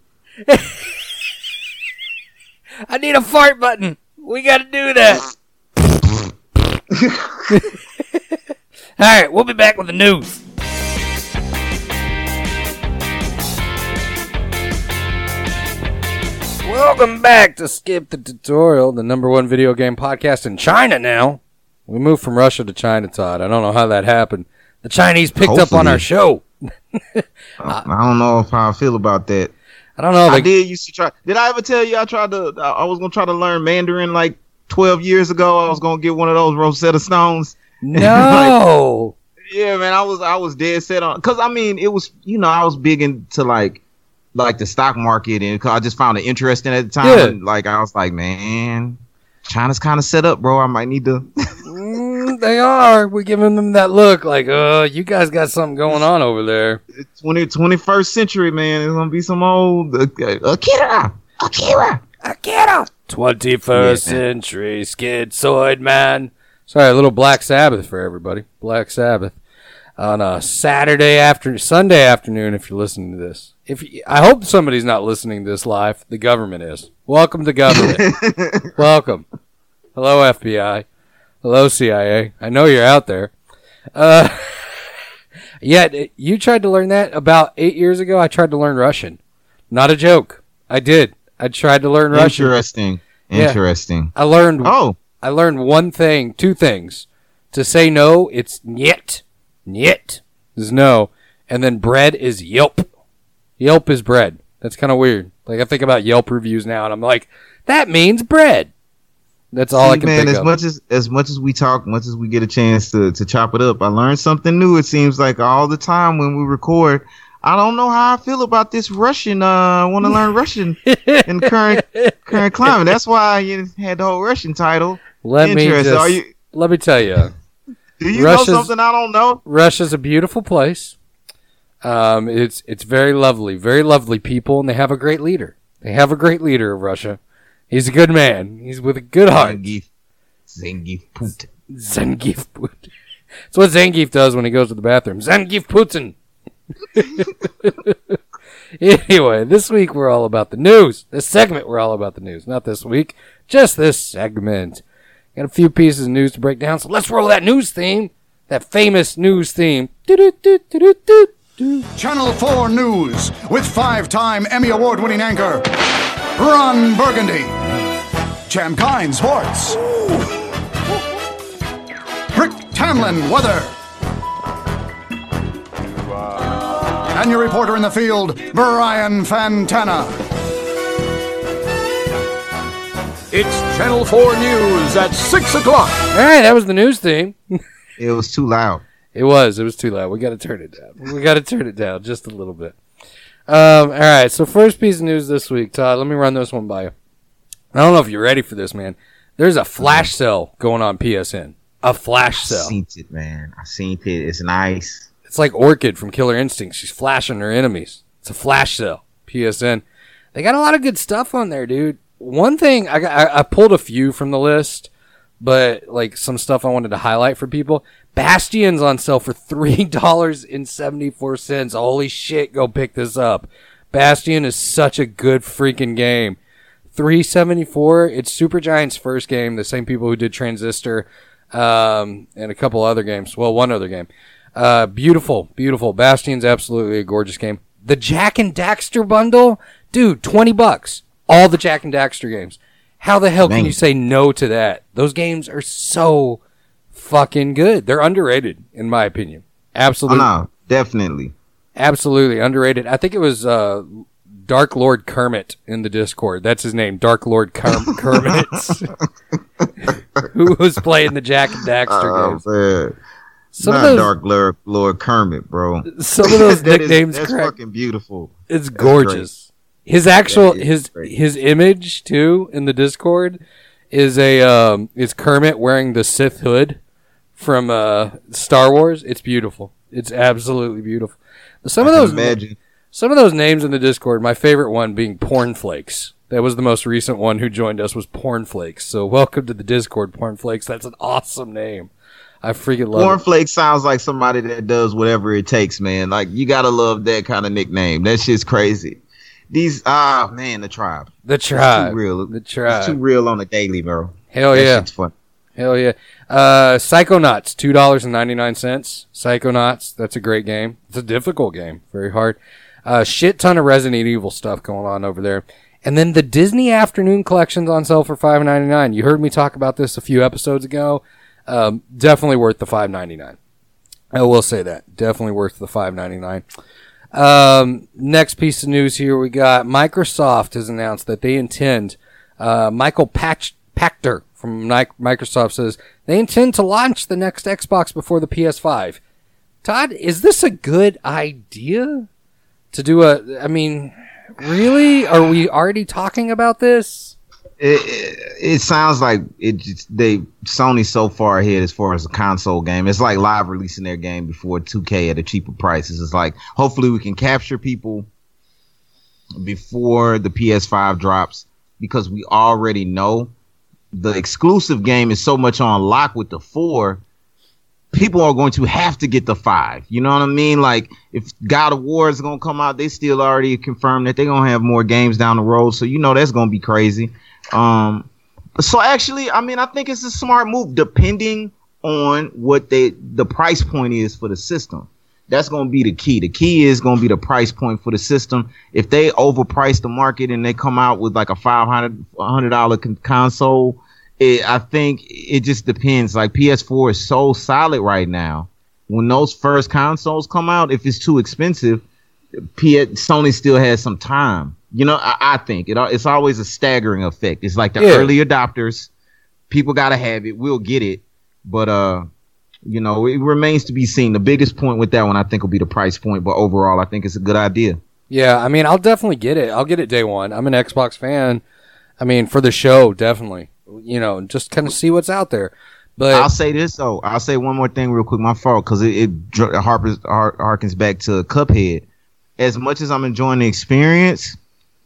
I need a fart button. We got to do that. All right, we'll be back with the news. Welcome back to Skip the Tutorial, the number one video game podcast in China now. We moved from Russia to China, Todd. I don't know how that happened. The Chinese picked up on Hopefully. our show. I, I don't know if how I feel about that. I don't know. I They, did used to try. Did I ever tell you I tried to? I I was gonna try to learn Mandarin like twelve years ago. I was gonna get one of those Rosetta Stones. no. Yeah, man, I was I was dead set on, because I mean it was, you know, I was big into like like the stock market, and 'cause I just found it interesting at the time. Yeah. And, like, I was like, man, China's kind of set up, bro. I might need to. Mm, they are. We're giving them that look like, uh, you guys got something going on over there. twenty, twenty-first century, man. It's gonna be some old uh, Akira, Akira. Akira. twenty-first Yeah, man. century schizoid man. Sorry, a little Black Sabbath for everybody. Black Sabbath on a Saturday after Sunday afternoon. If you're listening to this, if you, I hope somebody's not listening to this live. The government is. Welcome to government. Welcome. Hello, F B I. Hello, C I A. I know you're out there. Uh, yeah, you tried to learn that about eight years ago. I tried to learn Russian. Not a joke. I did. I tried to learn Russian. Interesting. Yeah. Interesting. I learned. Oh, I learned one thing, two things To say no, it's niet. Niet is no. And then bread is Yelp. Yelp is bread. That's kind of weird. Like, I think about Yelp reviews now, and I'm like, that means bread. That's all See, I can man, think as of. much as as much as we talk, much as we get a chance to, to chop it up, I learned something new. It seems like all the time when we record, I don't know how I feel about this Russian. Uh, I want to learn Russian in the current current climate. That's why you had the whole Russian title. Let me Interesting. just, Are you, let me tell you. do you Russia's- know something I don't know? Russia's a beautiful place. Um, it's it's very lovely, very lovely people, and they have a great leader. They have a great leader of Russia. He's a good man. He's with a good heart. Zangief, Zangief Putin. Zangief Putin. That's what Zangief does when he goes to the bathroom. Zangief Putin. Anyway, this week we're all about the news. This segment we're all about the news. Not this week, just this segment. Got a few pieces of news to break down, so let's roll that news theme. That famous news theme. Do-do-do-do-do-do. Channel four News with five-time Emmy Award-winning anchor Ron Burgundy. Champ Kine Sports. Rick Tamlin Weather. And your reporter in the field, Brian Fantana. It's Channel four News at six o'clock. All right, that was the news theme. It was too loud. It was. It was too loud. We got to turn it down. We got to turn it down just a little bit. Um, all right. So first piece of news this week, Todd. Let me run this one by you. I don't know if you're ready for this, man. There's a flash sale going on P S N. A flash I sale. seen it, man. I seen it. It's nice. It's like Orchid from Killer Instinct. She's flashing her enemies. It's a flash sale. P S N. They got a lot of good stuff on there, dude. One thing I got, I, I pulled a few from the list, but like some stuff I wanted to highlight for people. Bastion's on sale for three dollars and seventy-four cents. Holy shit, go pick this up. Bastion is such a good freaking game. three seventy-four. It's Supergiant's first game, the same people who did Transistor, um, and a couple other games. Well, one other game. Uh, beautiful, beautiful. Bastion's absolutely a gorgeous game. The Jack and Daxter bundle, dude, twenty bucks. All the Jack and Daxter games. How the hell can Man. you say no to that? Those games are so fucking good. They're underrated, in my opinion. Oh, Absolutely. no, definitely. Absolutely underrated. I think it was uh, Dark Lord Kermit in the Discord. That's his name, Dark Lord Kerm- Kermit, who was playing the Jack and Daxter games. Oh, man. Some Not of those, Dark Lord, Lord Kermit, bro. some of those That is- nicknames, that's crack. fucking beautiful. It's That's gorgeous. His actual That is his great. his image too in the Discord is a um is Kermit wearing the Sith hood from uh Star Wars. It's beautiful. It's absolutely beautiful. Some I of can those imagine. some of those names in the Discord. My favorite one being Pornflakes. That was the most recent one who joined us was Pornflakes. So welcome to the Discord, Pornflakes. That's an awesome name. I freaking love it. Cornflake sounds like somebody that does whatever it takes, man. Like, you gotta love that kind of nickname. That shit's crazy. These, ah, man, the tribe. The It's tribe. too real. The It's tribe. too real on the daily, bro. Hell That yeah. shit's fun. Hell yeah. Uh, Psychonauts, two dollars and ninety-nine cents. Psychonauts, that's a great game. It's a difficult game. Very hard. Uh, shit ton of Resident Evil stuff going on over there. And then the Disney Afternoon Collection's on sale for five ninety-nine. You heard me talk about this a few episodes ago. Um, definitely worth the five ninety-nine. I will say that. Definitely worth the five ninety-nine. Um, next piece of news here we got Microsoft has announced that they intend, uh, Michael Patch, Pachter from Ni- Microsoft says they intend to launch the next Xbox before the P S five. Todd, is this a good idea to do a, I mean, really? Are we already talking about this? It, it, it sounds like it just, they Sony's so far ahead as far as a console game. It's like Live releasing their game before two K at a cheaper prices. It's like, hopefully we can capture people before the P S five drops, because we already know the exclusive game is so much on lock with the four. People are going to have to get the five. You know what I mean? Like, if God of War is going to come out, they still already confirmed that they're going to have more games down the road. So, you know, that's going to be crazy. Um, so actually, I mean, I think it's a smart move depending on what they, the price point is for the system. That's going to be the key. The key is going to be the price point for the system. If they overprice the market and they come out with like a five hundred dollars con- console, it, I think it just depends. Like P S four is so solid right now. When those first consoles come out, if it's too expensive, P- Sony still has some time. You know, I, I think it, it's always a staggering effect. It's like the Yeah. early adopters. People gotta have it. We'll get it, but uh, you know, it remains to be seen. The biggest point with that one, I think, will be the price point. But overall, I think it's a good idea. Yeah, I mean, I'll definitely get it. I'll get it day one. I'm an Xbox fan. I mean, for the show, definitely. You know, just kind of see what's out there. But I'll say this though. I'll say one more thing real quick. My fault, because it, it dr- harpers, har- harkens back to Cuphead. As much as I'm enjoying the experience,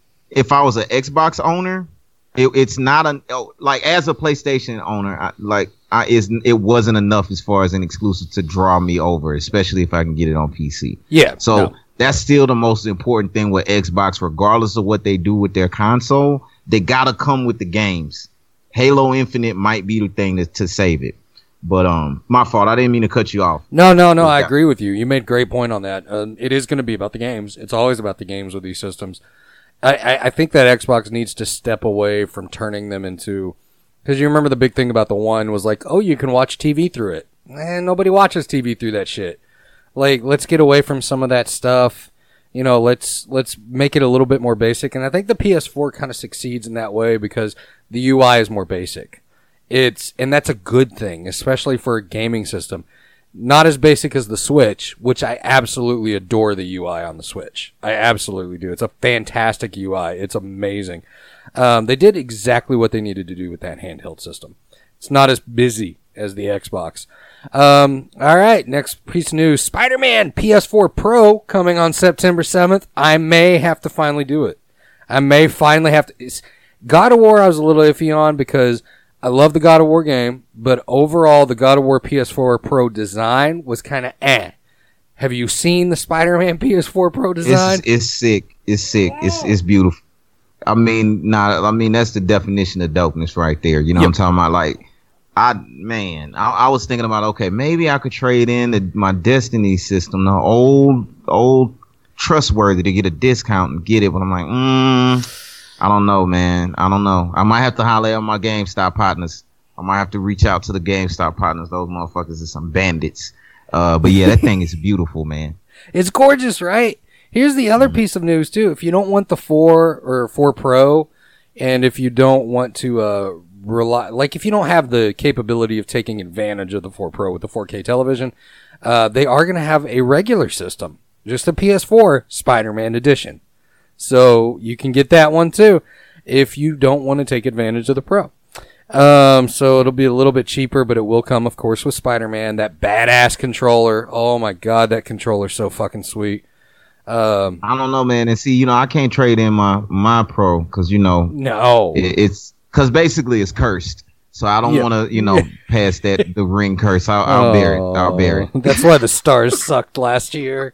if I was an Xbox owner, it, it's not a like as a PlayStation owner, I, like I is it wasn't enough as far as an exclusive to draw me over, especially if I can get it on P C. yeah, So no. that's still the most important thing with Xbox, regardless of what they do with their console. They gotta come with the games. Halo Infinite might be the thing to, to save it. But um, my fault. I didn't mean to cut you off. No, no, no. I Yeah. agree with you. You made a great point on that. Um, it is going to be about the games. It's always about the games with these systems. I, I, I think that Xbox needs to step away from turning them into, because you remember the big thing about the One was like, oh, you can watch T V through it. And nobody watches T V through that shit. Like, let's get away from some of that stuff. You know, let's let's make it a little bit more basic. And I think the P S four kind of succeeds in that way because the U I is more basic. It's and that's a good thing, especially for a gaming system. Not as basic as the Switch, which I absolutely adore the U I on the Switch. I absolutely do. It's a fantastic U I. It's amazing. Um, they did exactly what they needed to do with that handheld system. It's not as busy as the Xbox. Um, all right, next piece of news. Spider-Man P S four Pro coming on September seventh. I may have to finally do it. I may finally have to. It's, God of War I was a little iffy on because I love the God of War game, but overall the God of War P S four Pro design was kind of eh. Have you seen the Spider-Man P S four Pro design? It's, it's sick. It's sick. It's it's beautiful. I mean, nah, I mean that's the definition of dopeness right there. You know Yep. what I'm talking about? Like, I man, I, I was thinking about okay, maybe I could trade in the, my Destiny system, the old old trustworthy, to get a discount and get it. But I'm like, mm, I don't know, man. I don't know. I might have to holler at my GameStop partners. I might have to reach out to the GameStop partners. Those motherfuckers are some bandits. Uh, but yeah, that thing is beautiful, man. It's gorgeous, right? Here's the other piece of news too. If you don't want the four or four Pro, and if you don't want to uh, rely, like if you don't have the capability of taking advantage of the four Pro with the four K television, uh, they are going to have a regular system, just a P S four Spider-Man edition. So you can get that one too if you don't want to take advantage of the Pro. Um, so it'll be a little bit cheaper, but it will come, of course, with Spider-Man. That badass controller. Oh my god, that controller's so fucking sweet. Um, I don't know, man. And see, you know, I can't trade in my my Pro because you know no, it, it's because basically it's cursed. So I don't Yeah. want to, you know, pass that the ring curse. I'll, I'll bear it. I'll bear it. Oh, that's why the Stars sucked last year.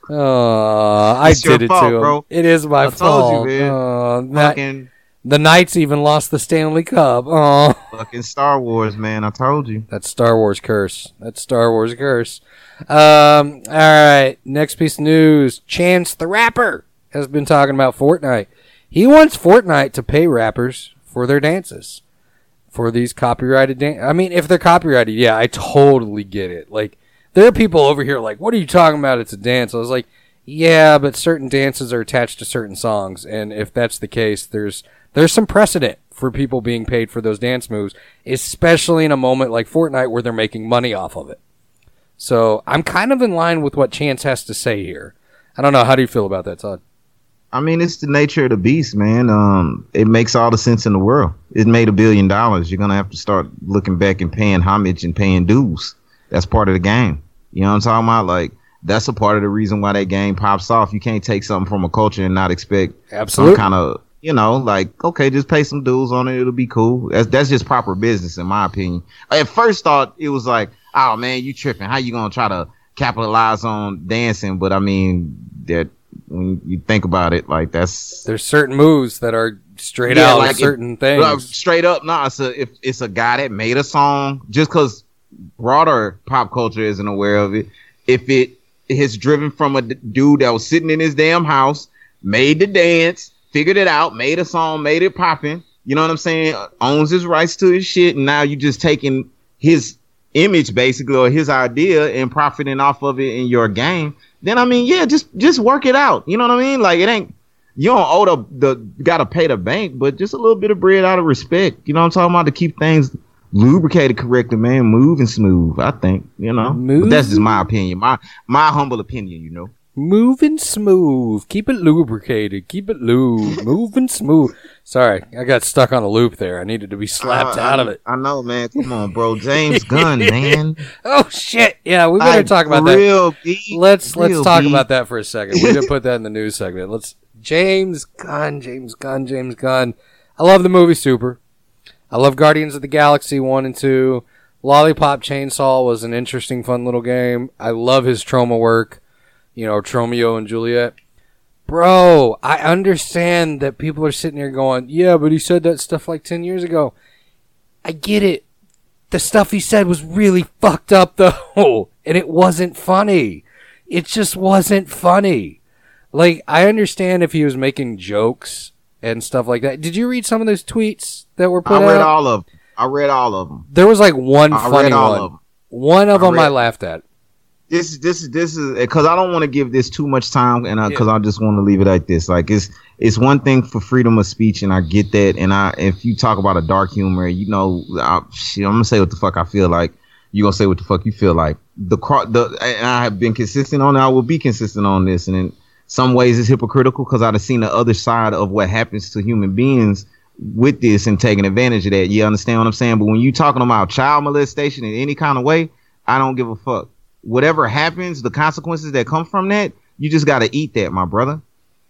Oh, I It's your did it fault, to 'em. bro. It is my I told fault. you, man. Oh, that- Fucking the Knights even lost the Stanley Cup. Oh, fucking Star Wars, man. I told you. that's Star Wars curse. That's Star Wars curse. Um, all right. Next piece of news. Chance the Rapper has been talking about Fortnite. He wants Fortnite to pay rappers for their dances. For these copyrighted dances. I mean, if they're copyrighted, yeah, I totally get it. Like, there are people over here like, what are you talking about? It's a dance. I was like, yeah, but certain dances are attached to certain songs. And if that's the case, there's there's some precedent for people being paid for those dance moves, especially in a moment like Fortnite where they're making money off of it. So I'm kind of in line with what Chance has to say here. I don't know. How do you feel about that, Todd? I mean, it's the nature of the beast, man. Um, it makes all the sense in the world. It made a billion dollars. You're gonna have to start looking back and paying homage and paying dues. That's part of the game. You know what I'm talking about? Like, that's a part of the reason why that game pops off. You can't take something from a culture and not expect Absolutely. some kind of, you know, like, okay, just pay some dues on it. It'll be cool. That's that's just proper business, in my opinion. I at first thought it was like, oh man, you tripping? How you gonna try to capitalize on dancing? But I mean, that when you think about it, like that's There's certain moves that are straight Yeah, out like of certain if- things. uh, straight up. No, it's a if it's a guy that made a song. Just because broader pop culture isn't aware of it, if it is driven from a d- dude that was sitting in his damn house, made the dance, figured it out, made a song, made it popping. you know what I'm saying, owns his rights to his shit, and now you just taking his image basically or his idea and profiting off of it in your game, then I mean, yeah, just just work it out. You know what I mean? Like, it ain't, you don't owe the, the gotta pay the bank, but just a little bit of bread out of respect. You know what I'm talking about? To keep things lubricated correctly, man, moving smooth, I think, you know. But that's just my opinion, my my humble opinion, you know. Moving smooth. Keep it lubricated. Keep it lube. Moving smooth. Sorry, I got stuck on a loop there. I needed to be slapped uh, out I, of it. I know, man. Come on, bro. James Gunn, man. Oh shit! Yeah, we better like, talk about real that. B, let's real let's talk B. about that for a second. We're gonna put that in the news segment. Let's James Gunn, James Gunn, James Gunn. I love the movie Super. I love Guardians of the Galaxy one and two. Lollipop Chainsaw was an interesting, fun little game. I love his Troma work. You know, Tromeo and Juliet. Bro, I understand that people are sitting here going, yeah, but he said that stuff like ten years ago. I get it. The stuff he said was really fucked up, though. And it wasn't funny. It just wasn't funny. Like, I understand if he was making jokes and stuff like that. Did you read some of those tweets that were put out? I read all of them. I read all of them. There was like one I funny read all one. of them. One of I them read- I laughed at. This, this, this is because I don't want to give this too much time, and because Yeah. I just want to leave it like this. Like, it's, it's one thing for freedom of speech, and I get that. And I, if you talk about a dark humor, you know, I, shit, I'm gonna say what the fuck I feel like. You gonna say what the fuck you feel like. The, cro- the, and I have been consistent on it. I will be consistent on this, and in some ways, it's hypocritical because I've seen the other side of what happens to human beings with this and taking advantage of that. You understand what I'm saying? But when you talking about child molestation in any kind of way, I don't give a fuck. Whatever happens, the consequences that come from that, you just got to eat that, my brother.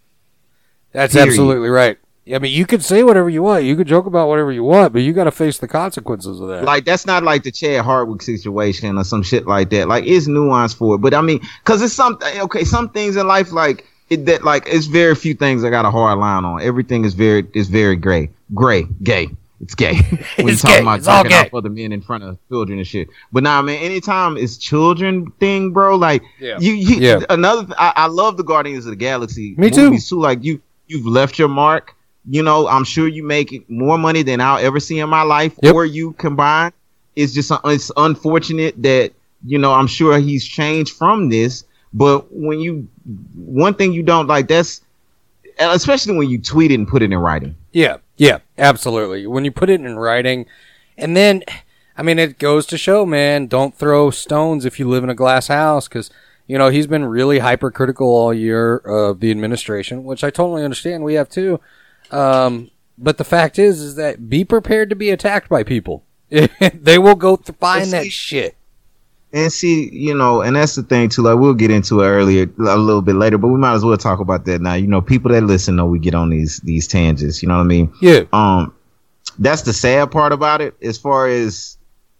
That's Period. absolutely right. I mean, you could say whatever you want. You could joke about whatever you want, but you got to face the consequences of that. Like, that's not like the Chad Hardwick situation or some shit like that. Like, it's nuance for it. But I mean, because it's something, okay, some things in life, like, it, that, like, it's very few things I got a hard line on. Everything is very, is very gray. Gray. Gay. It's gay. When you're It's talking gay. about It's all jacking gay. off other men in front of children and shit. But nah, man, anytime it's children thing, bro, like, Yeah. you, you Yeah. another, th- I, I love the Guardians of the Galaxy Me too. movies too. Like, you, you've left your mark. You know, I'm sure you make more money than I'll ever see in my life, Yep. or you combined. It's just, it's unfortunate that, you know, I'm sure he's changed from this. But when you, one thing you don't like, that's, especially when you tweet it and put it in writing. Yeah, yeah, absolutely. When you put it in writing, and then, I mean, it goes to show, man, don't throw stones if you live in a glass house, because, you know, he's been really hypercritical all year of the administration, which I totally understand. We have too. Um, but the fact is, is that be prepared to be attacked by people. They will go th- find that shit. And see, you know, and that's the thing too. Like, we'll get into it earlier, a little bit later, but we might as well talk about that now. You know, people that listen know we get on these these tangents. You know what I mean? Yeah. Um, that's the sad part about it. As far as,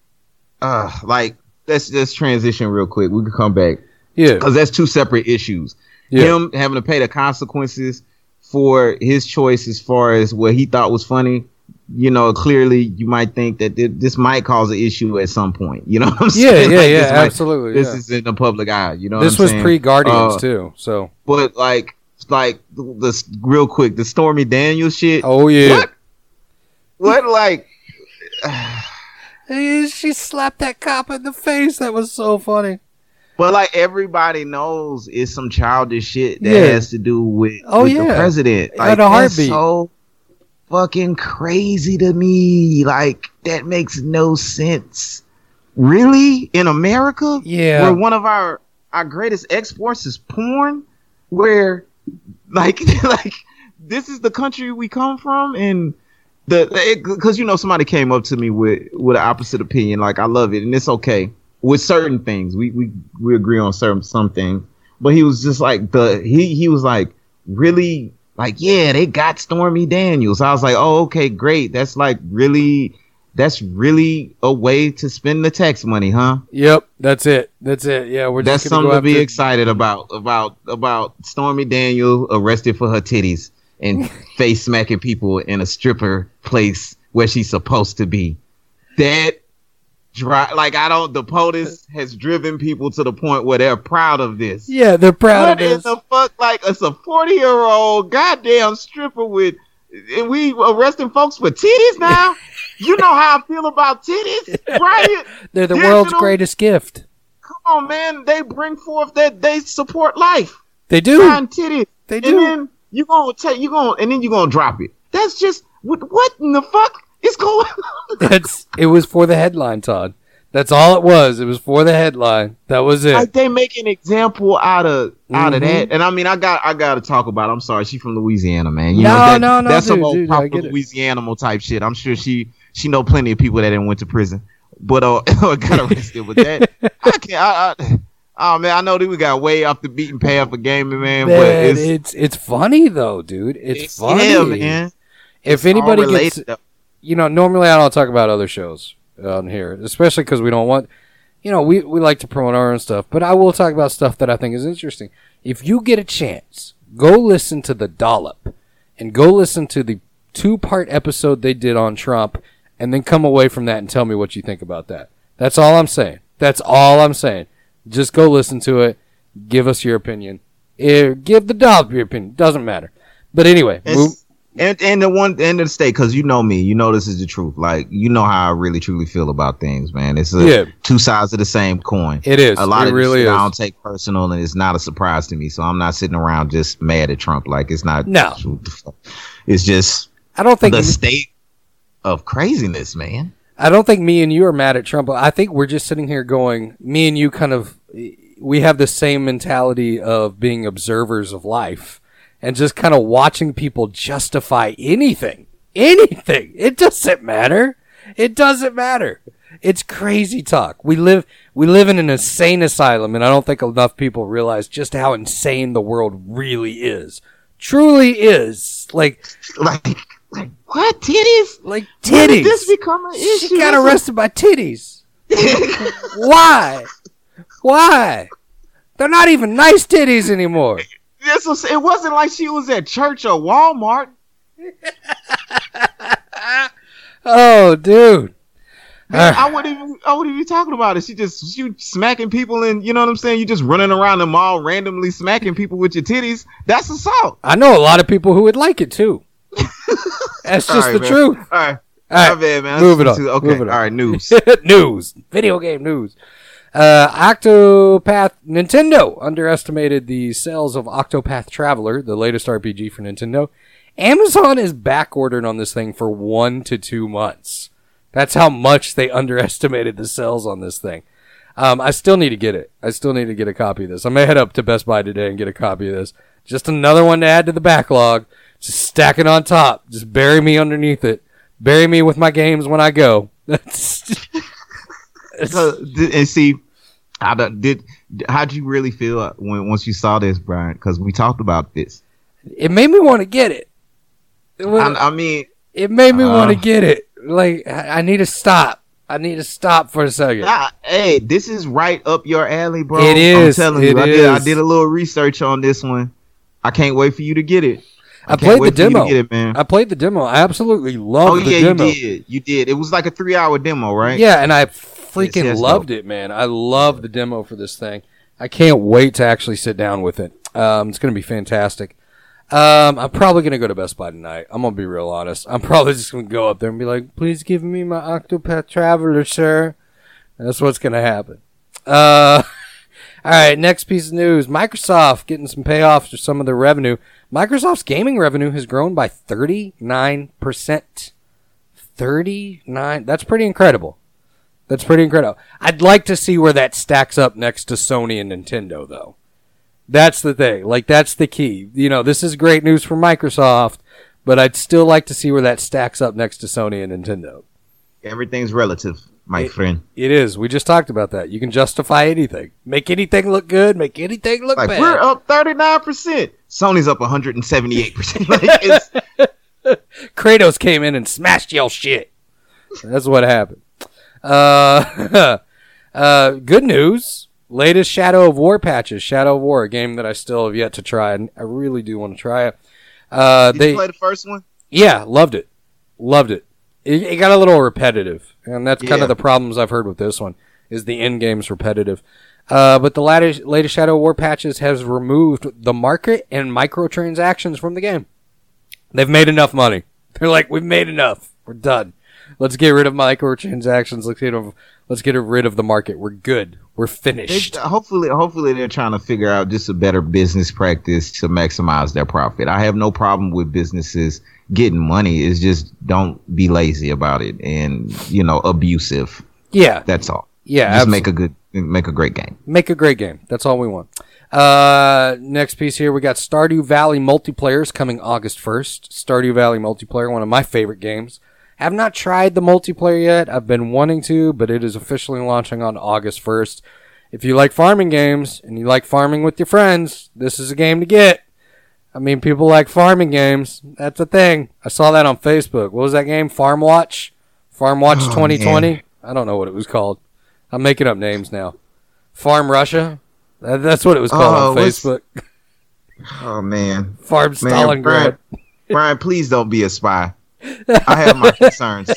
uh, like, let's just transition real quick. We can come back Yeah. because that's two separate issues. Yeah. Him having to pay the consequences for his choice as far as what he thought was funny. You know, clearly you might think that th- this might cause an issue at some point. You know what I'm Yeah, saying? yeah, Like, yeah, this might- absolutely. This yeah. is in the public eye. You know This what I'm was saying? pre-Guardians, Uh, too, so. But, like, like the, the real quick, the Stormy Daniels shit. Oh, yeah. What? What, like... She slapped that cop in the face. That was so funny. But, like, everybody knows it's some childish shit that Yeah. has to do with, Oh, with yeah. the president. At Like, a that's heartbeat. so fucking crazy to me. Like, that makes no sense. Really? In America? Yeah. Where one of our, our greatest exports is porn? Where, like, like, this is the country we come from? And the, because, you know, somebody came up to me with, with an opposite opinion. Like, I love it, and it's okay. With certain things, we, we, we agree on certain some things, but he was just like the he he was like really like yeah they got Stormy Daniels. I was like, oh, okay, great. That's like really that's really a way to spend the tax money, huh? Yep, that's it. That's it. Yeah, we're That's just gonna something go to be after- excited about about about Stormy Daniels arrested for her titties and face smacking people in a stripper place where she's supposed to be. That. Dry, like I don't. The POTUS has driven people to the point where they're proud of this. Yeah, they're proud What of in this. the fuck? Like it's a forty year old goddamn stripper with And we arresting folks for titties now. You know how I feel about titties, right? They're the Digital. world's greatest gift. Come on, man. They bring forth that they support life. They do. Fine titties. They do. And then you gonna take you gonna and then you gonna drop it. That's just what what in the fuck is going on? That's it was for the headline, Todd. That's all it was. It was for the headline. That was it. Like they make an example out of out Mhm. of that. And I mean I got I gotta talk about it. I'm sorry, she from Louisiana, man. You No, know, that, no, no, that's dude, some old dude, I proper get it. Louisiana type shit. I'm sure she she know plenty of people that didn't went to prison. But uh got arrested with that. I can't I, I Oh man, I know that we got way off the beaten path for gaming, man. Man, but it's, it's it's funny though, dude. It's, it's funny, yeah, man. If It's all anybody gets, related, though. you know, normally I don't talk about other shows on here, especially because we don't want, you know, we we like to promote our own stuff. But I will talk about stuff that I think is interesting. If you get a chance, go listen to the Dollop, and go listen to the two-part episode they did on Trump, and then come away from that and tell me what you think about that. That's all I'm saying. That's all I'm saying. Just go listen to it. Give us your opinion. Eh, give the Dollop your opinion. Doesn't matter. But anyway, It's- move- And and the one end of the state, because you know me, you know this is the truth. Like you know how I really truly feel about things, man. It's a, Yeah. two sides of the same coin. It is. A lot It of really this shit is. I don't take personal, and it's not a surprise to me. So I'm not sitting around just mad at Trump. Like it's not. No. It's just I don't think the state of craziness, man. I don't think me and you are mad at Trump. I think we're just sitting here going, me and you kind of, we have the same mentality of being observers of life and just kind of watching people justify anything. Anything. It doesn't matter. It doesn't matter. It's crazy talk. We live we live in an insane asylum, and I don't think enough people realize just how insane the world really is. Truly is. Like, Like, like what titties? like When did titties. this become an issue? She got That's a- arrested by titties. Why? Why? They're not even nice titties anymore. This was, it wasn't like she was at church or Walmart. Oh, dude. Man, Uh, I wouldn't even. I wouldn't even be talking about it. She just she smacking people, and you know what I'm saying. You just running around the mall randomly smacking people with your titties. That's assault. I know a lot of people who would like it too. That's just All right, the man. truth. All right, All right, my bad, man. move it That's on. too- Okay, Move it on. all right, news. News. Video game news. Uh, Octopath Nintendo underestimated the sales of Octopath Traveler, the latest R P G for Nintendo. Amazon is back ordered on this thing for one to two months. That's how much they underestimated the sales on this thing. Um, I still need to get it. I still need to get a copy of this. I'm gonna head up to Best Buy today and get a copy of this. Just another one to add to the backlog. Just stack it on top. Just bury me underneath it. Bury me with my games when I go. That's So, did- and see, I don't- did. How'd you really feel when once you saw this, Brian? Because we talked about this. it made me want to get it. It, was, I, I mean, it made me uh, want to get it. Like I, I need to stop. I need to stop for a second. nah, hey, this is right up your alley, bro. It is, I'm telling it you, I did. I is. did a little research on this one. I can't wait for you to get it. I, can't played the wait for you to demo. get it, man. I played the demo. I absolutely loved Oh the yeah, demo. you did. You did. It was like a three-hour demo, right? Yeah, and I freaking yes, loved dope. it, man. I love the demo for this thing. I can't wait to actually sit down with it. Um, it's going to be fantastic. Um, I'm probably going to go to Best Buy tonight. I'm going to be real honest. I'm probably just going to go up there and be like, please give me my Octopath Traveler, sir. And that's what's going to happen. Uh, all right, next piece of news. Microsoft getting some payoffs for some of their revenue. Microsoft's gaming revenue has grown by thirty-nine percent. thirty-nine. That's pretty incredible. That's pretty incredible. I'd like to see where that stacks up next to Sony and Nintendo, though. That's the thing. Like, that's the key. You know, this is great news for Microsoft, but I'd still like to see where that stacks up next to Sony and Nintendo. Everything's relative, my friend. It is. We just talked about that. You can justify anything. Make anything look good. Make anything look Like bad. we're up thirty-nine percent. Sony's up one hundred seventy-eight percent. Like it's, Kratos came in and smashed your shit. That's what happened. Uh, uh, good news. Latest Shadow of War patches. Shadow of War, a game that I still have yet to try, and I really do want to try it. Uh, did they, you play the first one? yeah, loved it. Loved it. It, it got a little repetitive, and that's kind Yeah. of the problems I've heard with this one, is the end game's repetitive. Uh, but the latest, latest Shadow of War patches has removed the market and microtransactions from the game. They've made enough money. They're like, we've made enough. We're done. Let's get rid of microtransactions. Let's get rid of, let's get rid of the market. We're good. We're finished. They, hopefully, hopefully they're trying to figure out just a better business practice to maximize their profit. I have no problem with businesses getting money. It's just don't be lazy about it and, you know, abusive. Yeah. That's all. Yeah. Just absolutely. make a good, make a great game. Make a great game. That's all we want. Uh, next piece here, we got Stardew Valley multiplayers coming August first. Stardew Valley multiplayer, one of my favorite games. Have not tried the multiplayer yet. I've been wanting to, but it is officially launching on August first. If you like farming games and you like farming with your friends, this is a game to get. I mean, people like farming games. That's a thing. I saw that on Facebook. What was that game? Farm Watch? Farm Watch Oh, twenty twenty? man. I don't know what it was called. I'm making up names now. Farm Russia? That, that's what it was called Oh, on what's- Facebook. Oh man, Farm man, Stalingrad. Brian, Brian, please don't be a spy. I have my concerns.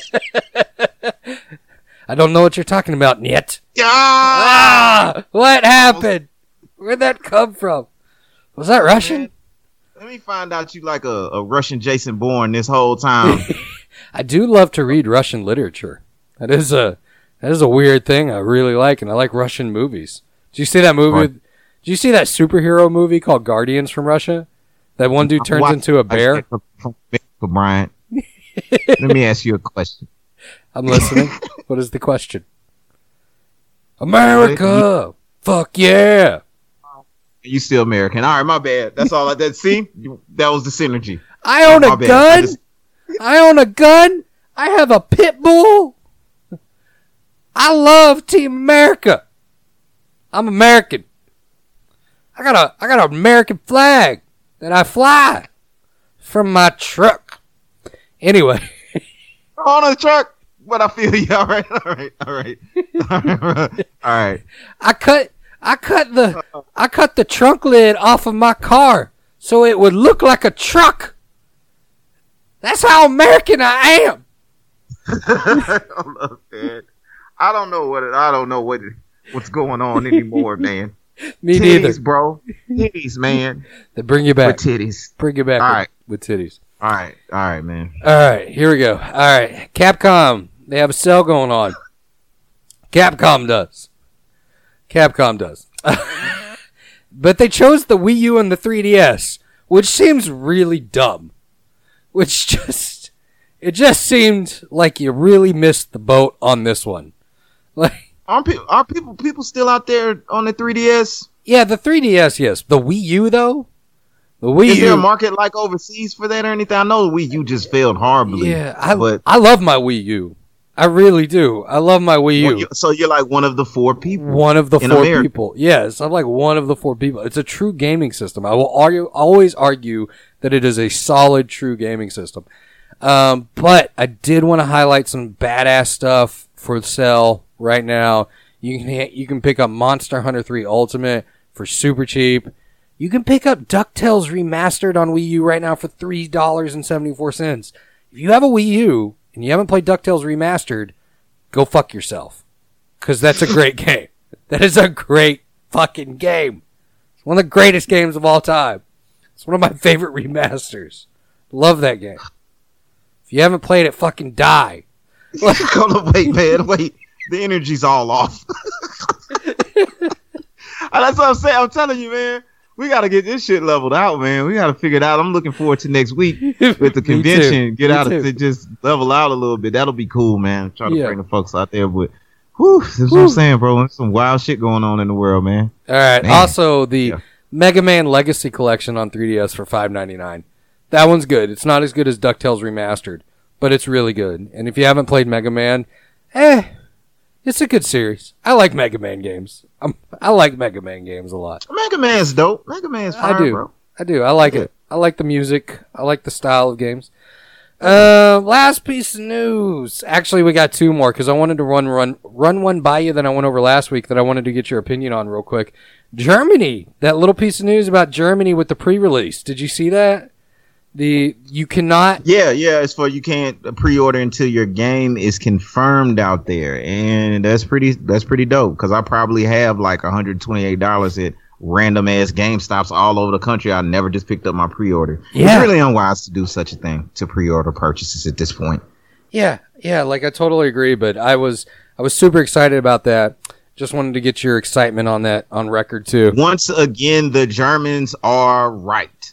I don't know what you're talking about yet. Ah! Ah! What happened? Where'd that come from? Was that Russian? Let me find out you like a, a Russian Jason Bourne this whole time. I do love to read Russian literature. That is a that is a weird thing I really like, and I like Russian movies. Did you see that movie? Right. Did you see that superhero movie called Guardians from Russia? That one dude turns Watch- into a bear. For, for, for Brian. Let me ask you a question. I'm listening. What is the question? America! Fuck yeah! You still American. All right, my bad. That's all I did. See? You- That was the synergy. I own a My bad. I gun. just- I own a gun. I have a pit bull. I love Team America. I'm American. I got a I got an American flag that I fly from my truck. Anyway, On the truck. But I feel you. All right, all right, all right. All right. All right. I cut I cut the I cut the trunk lid off of my car so it would look like a truck. That's how American I am. I don't know, man. I don't know what it, I don't know what it, what's going on anymore, man. Me Titties, neither. bro. Titties, man. They bring you For back. titties. Bring you back All with, right. with titties. All right, all right, man. All right, here we go. All right, Capcom. They have a sale going on. Capcom does. Capcom does. But they chose the Wii U and the three D S, which seems really dumb. Which just, it just seemed like you really missed the boat on this one. Like, Are people are people people still out there on the three D S? yeah, the three D S, yes. The Wii U though, the Wii Is U. there a market like overseas for that or anything? I know the Wii U just failed horribly. yeah, I, but I love my Wii U. I really do. I love my Wii U. well, you- so you're like one of the four people. One of the in four America. people. Yes, I'm like one of the four people. It's a true gaming system. I will argue, always argue that it is a solid, true gaming system. Um, but I did want to highlight some badass stuff for sale right now. You can you can pick up Monster Hunter three Ultimate for super cheap. You can pick up DuckTales Remastered on Wii U right now for three dollars and seventy-four cents. If you have a Wii U and you haven't played DuckTales Remastered, go fuck yourself. Because that's a great game. That is a great fucking game. It's one of the greatest games of all time. It's one of my favorite remasters. Love that game. If you haven't played it, fucking die. Hold on, wait, man, wait. The energy's all off. That's what I'm saying. I'm telling you, man. We got to get this shit leveled out, man. We got to figure it out. I'm looking forward to next week with the Me convention. too. Get Me out too. of it, just level out a little bit. That'll be cool, man. Try to Yeah. bring the folks out there, but whew, that's what I'm saying, bro. There's some wild shit going on in the world, man. All right. Man. Also, the Yeah. Mega Man Legacy Collection on three D S for five ninety-nine. That one's good. It's not as good as DuckTales Remastered, but it's really good. And if you haven't played Mega Man, eh, it's a good series. I like Mega Man games. I'm, I like Mega Man games a lot. Mega Man's dope. Mega Man's fire, I do. bro. I do. I like Yeah. it. I like the music. I like the style of games. Uh, last piece of news. Actually, we got two more because I wanted to run run run one by you that I went over last week that I wanted to get your opinion on real quick. Germany. That little piece of news about Germany with the pre-release. Did you see that? The you cannot. Yeah, yeah. It's for you can't pre-order until your game is confirmed out there, and that's pretty. That's pretty dope. Because I probably have like one hundred twenty-eight dollars at random ass GameStops all over the country, I never just picked up my pre-order. Yeah. It's really unwise to do such a thing, to pre-order purchases at this point. Yeah, yeah, like I totally agree, but I was I was super excited about that. Just wanted to get your excitement on that on record too. Once again, the Germans are right.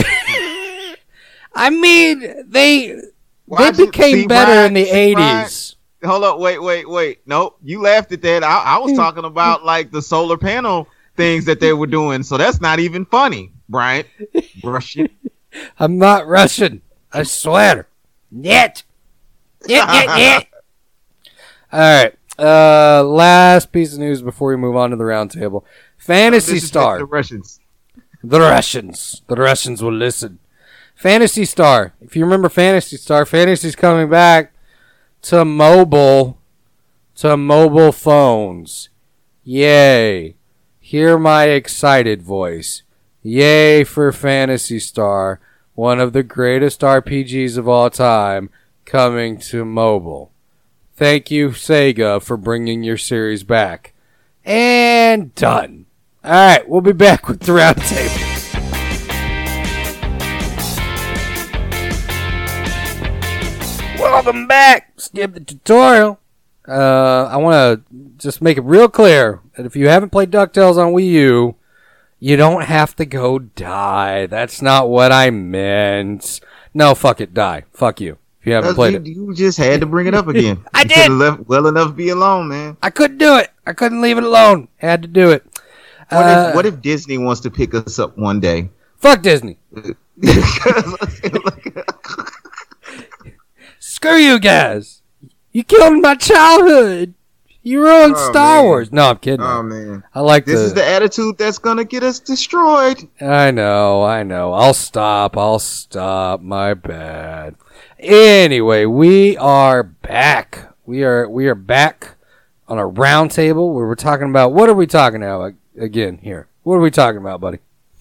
I mean, they Why'd they you- became see, better Ryan, in the see, Ryan, eighties. Hold up, wait, wait, wait. Nope, you laughed at that. I, I was talking about like the solar panel things that they were doing, so that's not even funny, Bryant. Russian. I'm not Russian. I swear. Yet. Yet, yet, yet. All right. Uh, last piece of news before we move on to the roundtable. Fantasy This is Star. The Russians. The Russians. The Russians will listen. Fantasy Star. If you remember Fantasy Star, Fantasy's coming back to mobile, to mobile phones. Yay. Hear my excited voice. Yay for Fantasy Star, one of the greatest R P Gs of all time, coming to mobile. Thank you, Sega, for bringing your series back. And done. Alright, we'll be back with the roundtable. Welcome back. Skip the tutorial. Uh, I want to just make it real clear that if you haven't played DuckTales on Wii U, you don't have to go die. That's not what I meant. No, fuck it, die. Fuck you. If you haven't played you, it. you just had to bring it up again. I You did. could've left well enough be alone, man. I couldn't do it. I couldn't leave it alone. Had to do it. What, Uh, if, what if Disney wants to pick us up one day? Fuck Disney. Screw you guys. You killed my childhood. You ruined Oh, Star man. Wars. No, I'm kidding. Oh man, I like this the, is the attitude that's gonna get us destroyed. I know, I know. I'll stop. I'll stop. My bad. Anyway, we are back. We are we are back on a round table where we're talking about, what are we talking about again here? What are we talking about, buddy?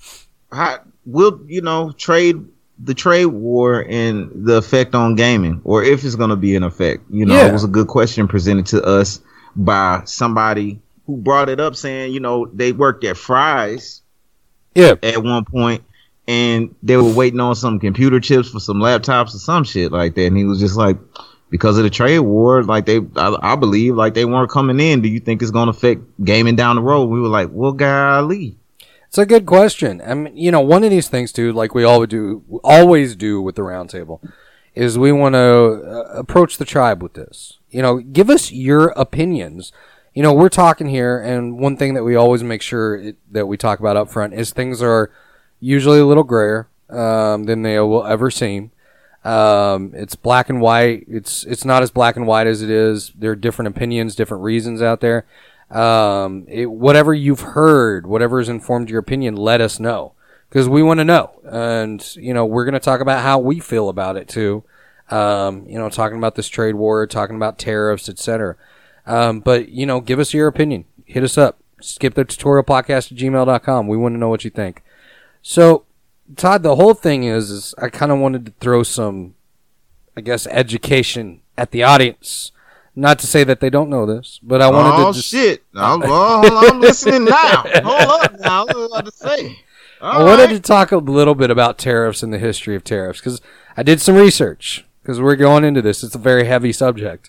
How, we'll you know trade the trade war and the effect on gaming, or if it's gonna be an effect. You know, Yeah. it was a good question presented to us by somebody who brought it up, saying, you know, they worked at Fry's Yeah. at one point, and they were waiting on some computer chips for some laptops or some shit like that. And he was just like, because of the trade war, like they, I, I believe, like they weren't coming in. Do you think it's going to affect gaming down the road? We were like, well, golly. It's a good question. I mean, you know, one of these things too, like we always do, always do with the roundtable, is we want to uh, approach the tribe with this. You know, give us your opinions. You know, we're talking here, and one thing that we always make sure it, that we talk about up front is things are usually a little grayer um, than they will ever seem. Um, it's black and white. It's it's not as black and white as it is. There are different opinions, different reasons out there. Um, it, whatever you've heard, whatever has informed your opinion, let us know, because we want to know. And, you know, we're going to talk about how we feel about it too. Um, you know, talking about this trade war, talking about tariffs, et cetera. Um, but, you know, give us your opinion. Hit us up. Skip the tutorial podcast at gmail dot com. We want to know what you think. So, Todd, the whole thing is, is I kind of wanted to throw some, I guess, education at the audience. Not to say that they don't know this, but I wanted Oh to just... shit! I'm, oh, hold on, I'm listening now. Hold up now. What was I about to say? I All wanted right. to talk a little bit about tariffs and the history of tariffs, because I did some research, because we're going into this. It's a very heavy subject.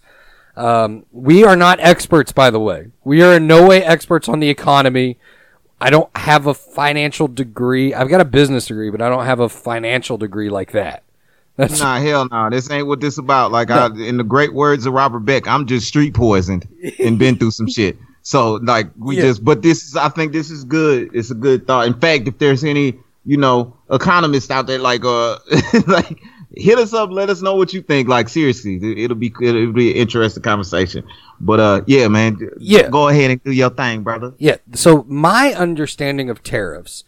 Um, we are not experts, by the way. We are in no way experts on the economy. I don't have a financial degree. I've got a business degree, but I don't have a financial degree like that. That's Nah, hell no. This ain't what this about. Like, I, in the great words of Robert Beck, I'm just street poisoned and been through some shit. So, like, we Yeah. just, but this is, I think this is good. It's a good thought. In fact, if there's any, you know, economists out there, like, uh, like, hit us up. Let us know what you think. Like, seriously, it'll be, it'll be an interesting conversation. But, uh, yeah, man. Yeah. Go ahead and do your thing, brother. Yeah. So my understanding of tariffs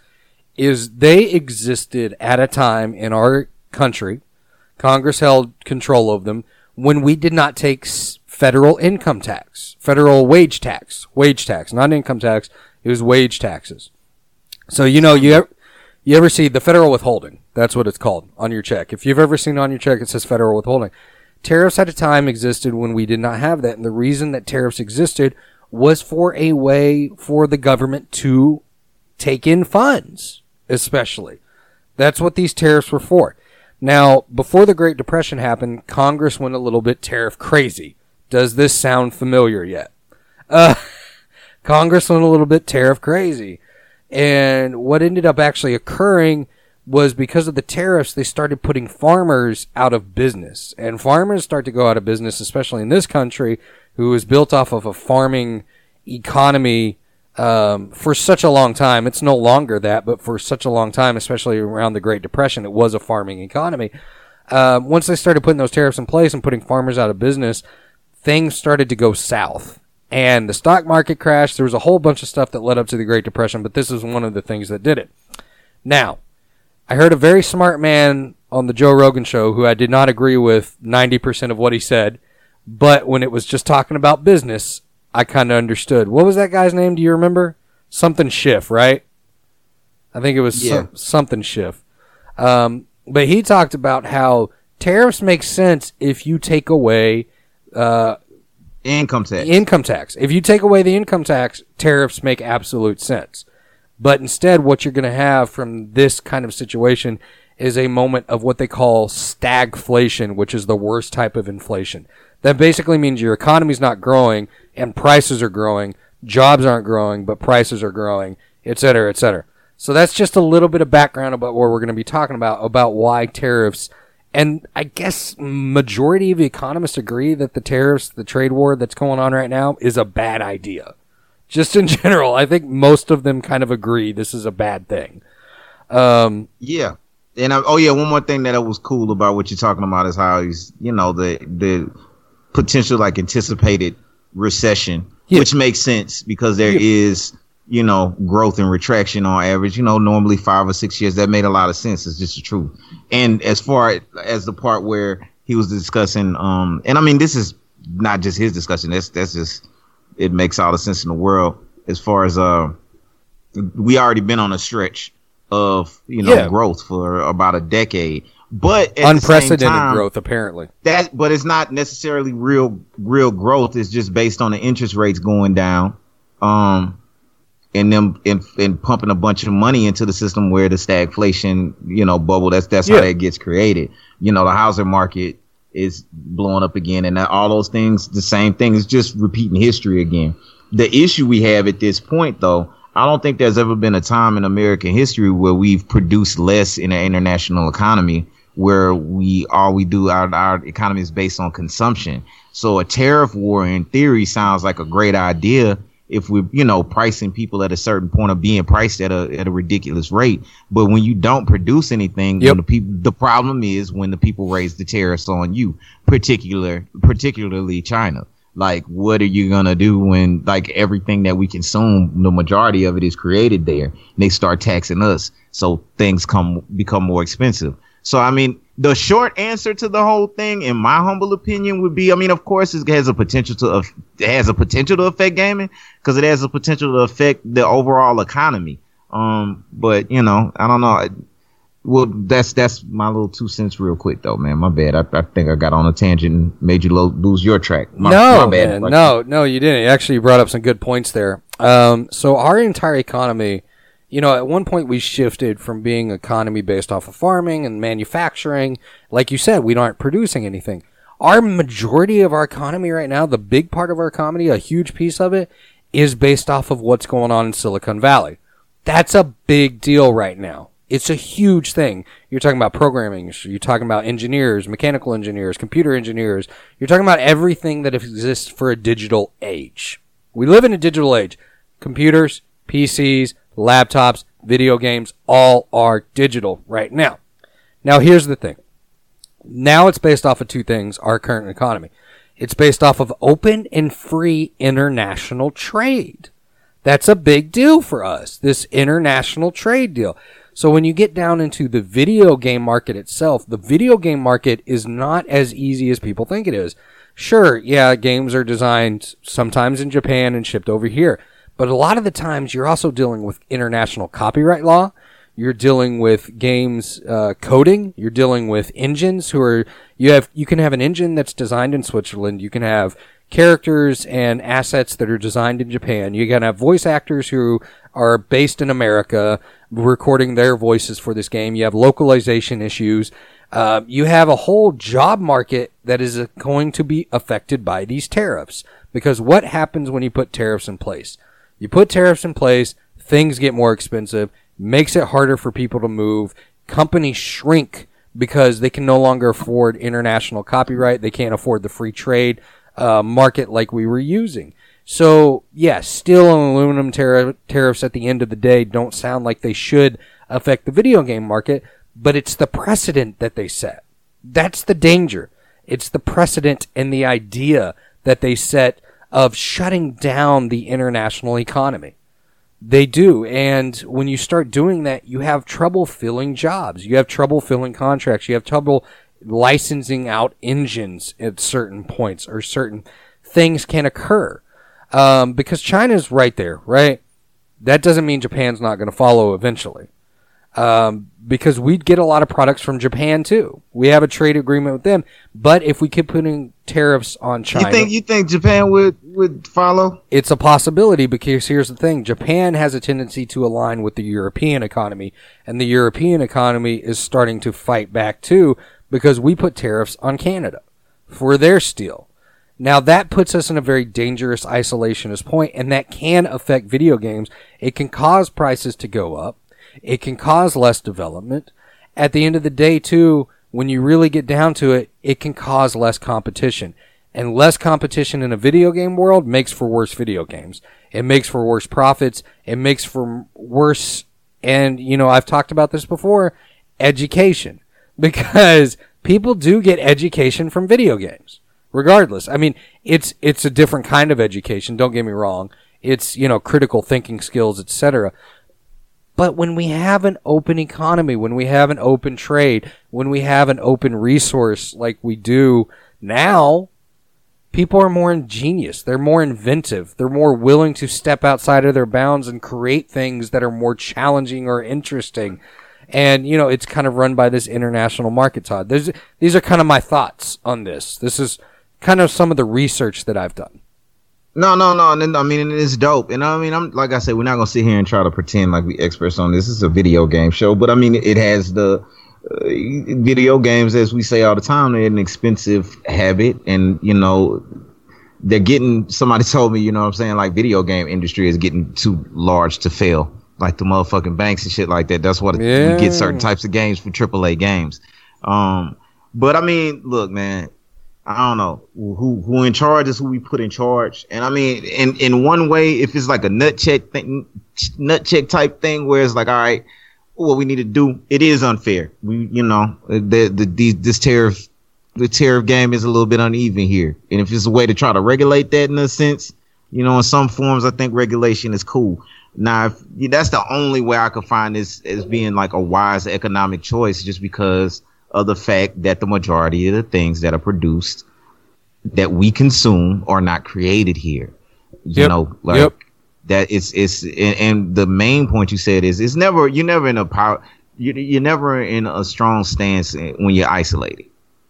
is they existed at a time in our country. Congress held control of them when we did not take s- federal income tax, federal wage tax, wage tax, not income tax. It was wage taxes. So, you know, you ever, you ever see the federal withholding? That's what it's called on your check. If you've ever seen on your check, it says federal withholding. Tariffs at a time existed when we did not have that. And the reason that tariffs existed was for a way for the government to take in funds, especially. That's what these tariffs were for. Now, before the Great Depression happened, Congress went a little bit tariff crazy. Does this sound familiar yet? Uh, Congress went a little bit tariff crazy. And what ended up actually occurring was because of the tariffs, they started putting farmers out of business. And farmers start to go out of business, especially in this country, who was built off of a farming economy um, for such a long time. It's no longer that, but for such a long time, especially around the Great Depression, it was a farming economy. Uh, once they started putting those tariffs in place and putting farmers out of business, things started to go south. And the stock market crashed. There was a whole bunch of stuff that led up to the Great Depression, but this is one of the things that did it. Now, I heard a very smart man on the Joe Rogan show who I did not agree with ninety percent of what he said, but when it was just talking about business, I kind of understood. What was that guy's name? Do you remember? Something Schiff, right? I think it was Yeah. some, something Schiff. Um, but he talked about how tariffs make sense if you take away uh, Income tax. income tax. If you take away the income tax, tariffs make absolute sense. But instead, what you're going to have from this kind of situation is a moment of what they call stagflation, which is the worst type of inflation. That basically means your economy's not growing and prices are growing, jobs aren't growing, but prices are growing, et cetera, et cetera. So that's just a little bit of background about what we're going to be talking about, about why tariffs. And I guess majority of economists agree that the tariffs, the trade war that's going on right now, is a bad idea. Just in general, I think most of them kind of agree this is a bad thing. Um, Yeah. And I, oh yeah, one more thing that was cool about what you're talking about is how he's, you know, the the potential like anticipated recession, Yeah. which makes sense because there Yeah. is, you know, growth and retraction on average, you know, normally five or six years. That made a lot of sense. It's just the truth. And as far as the part where he was discussing, um, and I mean, this is not just his discussion. That's that's just, it makes all the sense in the world as far as, uh, we already been on a stretch of, you know, Yeah. growth for about a decade, but at the same unprecedented time, growth, apparently. that, but it's not necessarily real, real growth. It's just based on the interest rates going down, um, and them and, and pumping a bunch of money into the system where the stagflation, you know, bubble. That's that's Yeah. how that gets created. You know, the housing market is blowing up again, and that, all those things, the same thing. It's just repeating history again. The issue we have at this point, though, I don't think there's ever been a time in American history where we've produced less in an international economy, where we all we do our, our economy is based on consumption. So a tariff war in theory sounds like a great idea if we're, you know, pricing people at a certain point of being priced at a at a ridiculous rate. But when you don't produce anything, Yep. when the people, the problem is when the people raise the tariffs on you, particular particularly China. Like, what are you gonna do when, like, everything that we consume, the majority of it is created there, and they start taxing us, so things come become more expensive. So, I mean, the short answer to the whole thing, in my humble opinion, would be, I mean, of course, it has a potential to aff- it has a potential to affect gaming because it has a potential to affect the overall economy. Um, but you know, I don't know. Well, that's that's my little two cents real quick though, man. My bad. I, I think I got on a tangent and made you lo- lose your track. My, no, my bad. man, Like- no, no, you didn't. Actually, you brought up some good points there. Um, so our entire economy, you know, at one point we shifted from being economy based off of farming and manufacturing. Like you said, we aren't producing anything. Our majority of our economy right now, the big part of our economy, a huge piece of it, is based off of what's going on in Silicon Valley. That's a big deal right now. It's a huge thing. You're talking about programming. You're talking about engineers, mechanical engineers, computer engineers. You're talking about everything that exists for a digital age. We live in a digital age. Computers, P Cs, laptops, video games, all are digital right now. Now, here's the thing. Now it's based off of two things, our current economy. It's based off of open and free international trade. That's a big deal for us, this international trade deal. So when you get down into the video game market itself, the video game market is not as easy as people think it is. Sure, yeah, games are designed sometimes in Japan and shipped over here. But a lot of the times you're also dealing with international copyright law. You're dealing with games uh, coding. You're dealing with engines who are, you have, you can have an engine that's designed in Switzerland. You can have characters and assets that are designed in Japan. You can have voice actors who are based in America, recording their voices for this game. You have localization issues. Uh, you have a whole job market that is uh, going to be affected by these tariffs. Because what happens when you put tariffs in place? You put tariffs in place, things get more expensive, makes it harder for people to move. Companies shrink because they can no longer afford international copyright. They can't afford the free trade uh, market like we were using. So, yes, steel and aluminum tar- tariffs at the end of the day don't sound like they should affect the video game market, but it's the precedent that they set. That's the danger. It's the precedent and the idea that they set of shutting down the international economy. They do, and when you start doing that, you have trouble filling jobs. You have trouble filling contracts. You have trouble licensing out engines at certain points, or certain things can occur. Um, because China's right there, right? That doesn't mean Japan's not going to follow eventually. Um, because we'd get a lot of products from Japan too. We have a trade agreement with them, but if we keep putting tariffs on China, you think you think Japan would would follow? It's a possibility, because here's the thing: Japan has a tendency to align with the European economy, and the European economy is starting to fight back too, because we put tariffs on Canada for their steel. Now that puts us in a very dangerous isolationist point, and that can affect video games. It can cause prices to go up. It can cause less development. At the end of the day, too, when you really get down to it, it can cause less competition. And less competition in a video game world makes for worse video games. It makes for worse profits. It makes for worse, and, you know, I've talked about this before, education. Because people do get education from video games, regardless. I mean, it's it's a different kind of education, don't get me wrong. It's, you know, critical thinking skills, et cetera. But when we have an open economy, when we have an open trade, when we have an open resource like we do now, people are more ingenious. They're more inventive. They're more willing to step outside of their bounds and create things that are more challenging or interesting. And, you know, it's kind of run by this international market, Todd. There's, these are kind of my thoughts on this. This is kind of some of the research that I've done. No, no, no. And I mean, it's dope. And I mean, I'm like I said, we're not gonna sit here and try to pretend like we experts on this. This is a video game show, but I mean, it has the uh, video games, as we say all the time, they're an expensive habit, and you know, they're getting. Somebody told me, you know, what I'm saying, like video game industry is getting too large to fail, like the motherfucking banks and shit like that. That's what Yeah. we get certain types of games for triple A games. Um, but I mean, look, man. I don't know who who in charge is who we put in charge, and I mean, in in one way, if it's like a nut check thing, nut check type thing, where it's like, all right, what we need to do, it is unfair. We, you know, the the these, this tariff, the tariff game is a little bit uneven here, and if it's a way to try to regulate that in a sense, you know, in some forms, I think regulation is cool. Now, if, yeah, that's the only way I could find this as being like a wise economic choice, just because of the fact that the majority of the things that are produced that we consume are not created here. You Yep. know, like Yep. that it's, it's, and, and the main point you said is it's never, you're never in a power, you, you're never in a strong stance when you're isolated.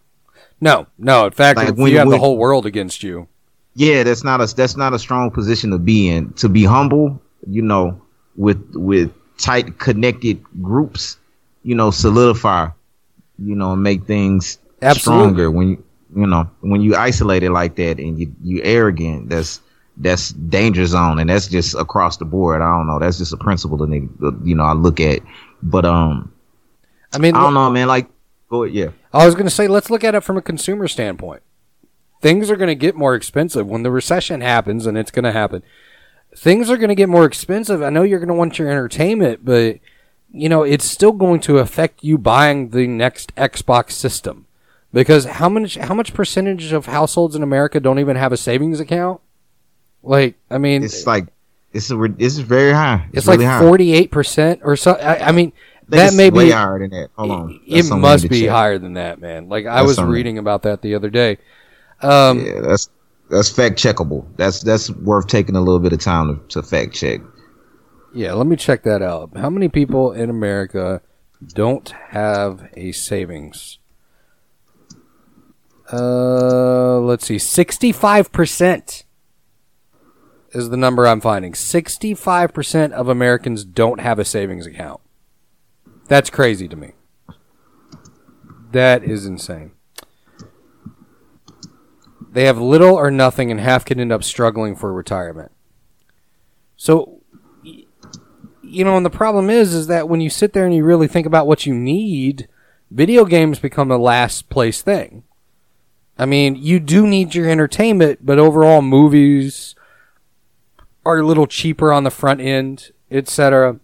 No, no. In fact, Like if when- you have when- the whole world against you. Yeah, that's not a, that's not a strong position to be in. To be humble, you know, with, with tight connected groups, you know, solidify, you know, and make things Absolutely. stronger. When you, you know, when you isolate it like that and you you arrogant, that's that's danger zone, and that's just across the board. I don't know. That's just a principle that you know I look at. But um, I mean, I don't know, man. Like, go yeah. I was going to say, let's look at it from a consumer standpoint. Things are going to get more expensive when the recession happens, and it's going to happen. Things are going to get more expensive. I know you're going to want your entertainment, but you know, it's still going to affect you buying the next Xbox system, because how much how much percentage of households in America don't even have a savings account? Like, I mean, It's like it's a re- it's very high. it's, It's, really like high. forty-eight percent or so. I, I mean, I think that it's may way be higher than that. Hold on. It That's something we must need to be check. higher than that, man. Like, I That's was something. reading about that the other day. Um, Yeah, that's that's fact checkable. That's that's worth taking a little bit of time to, to fact check. Yeah, let me check that out. How many people in America don't have a savings? Uh, let's see, sixty-five percent. is the number I'm finding. sixty-five percent of Americans don't have a savings account. That's crazy to me. That is insane. They have little or nothing, and half can end up struggling for retirement. So, you know, and the problem is, is that when you sit there and you really think about what you need, video games become a last place thing. I mean, you do need your entertainment, but overall movies are a little cheaper on the front end, et cetera.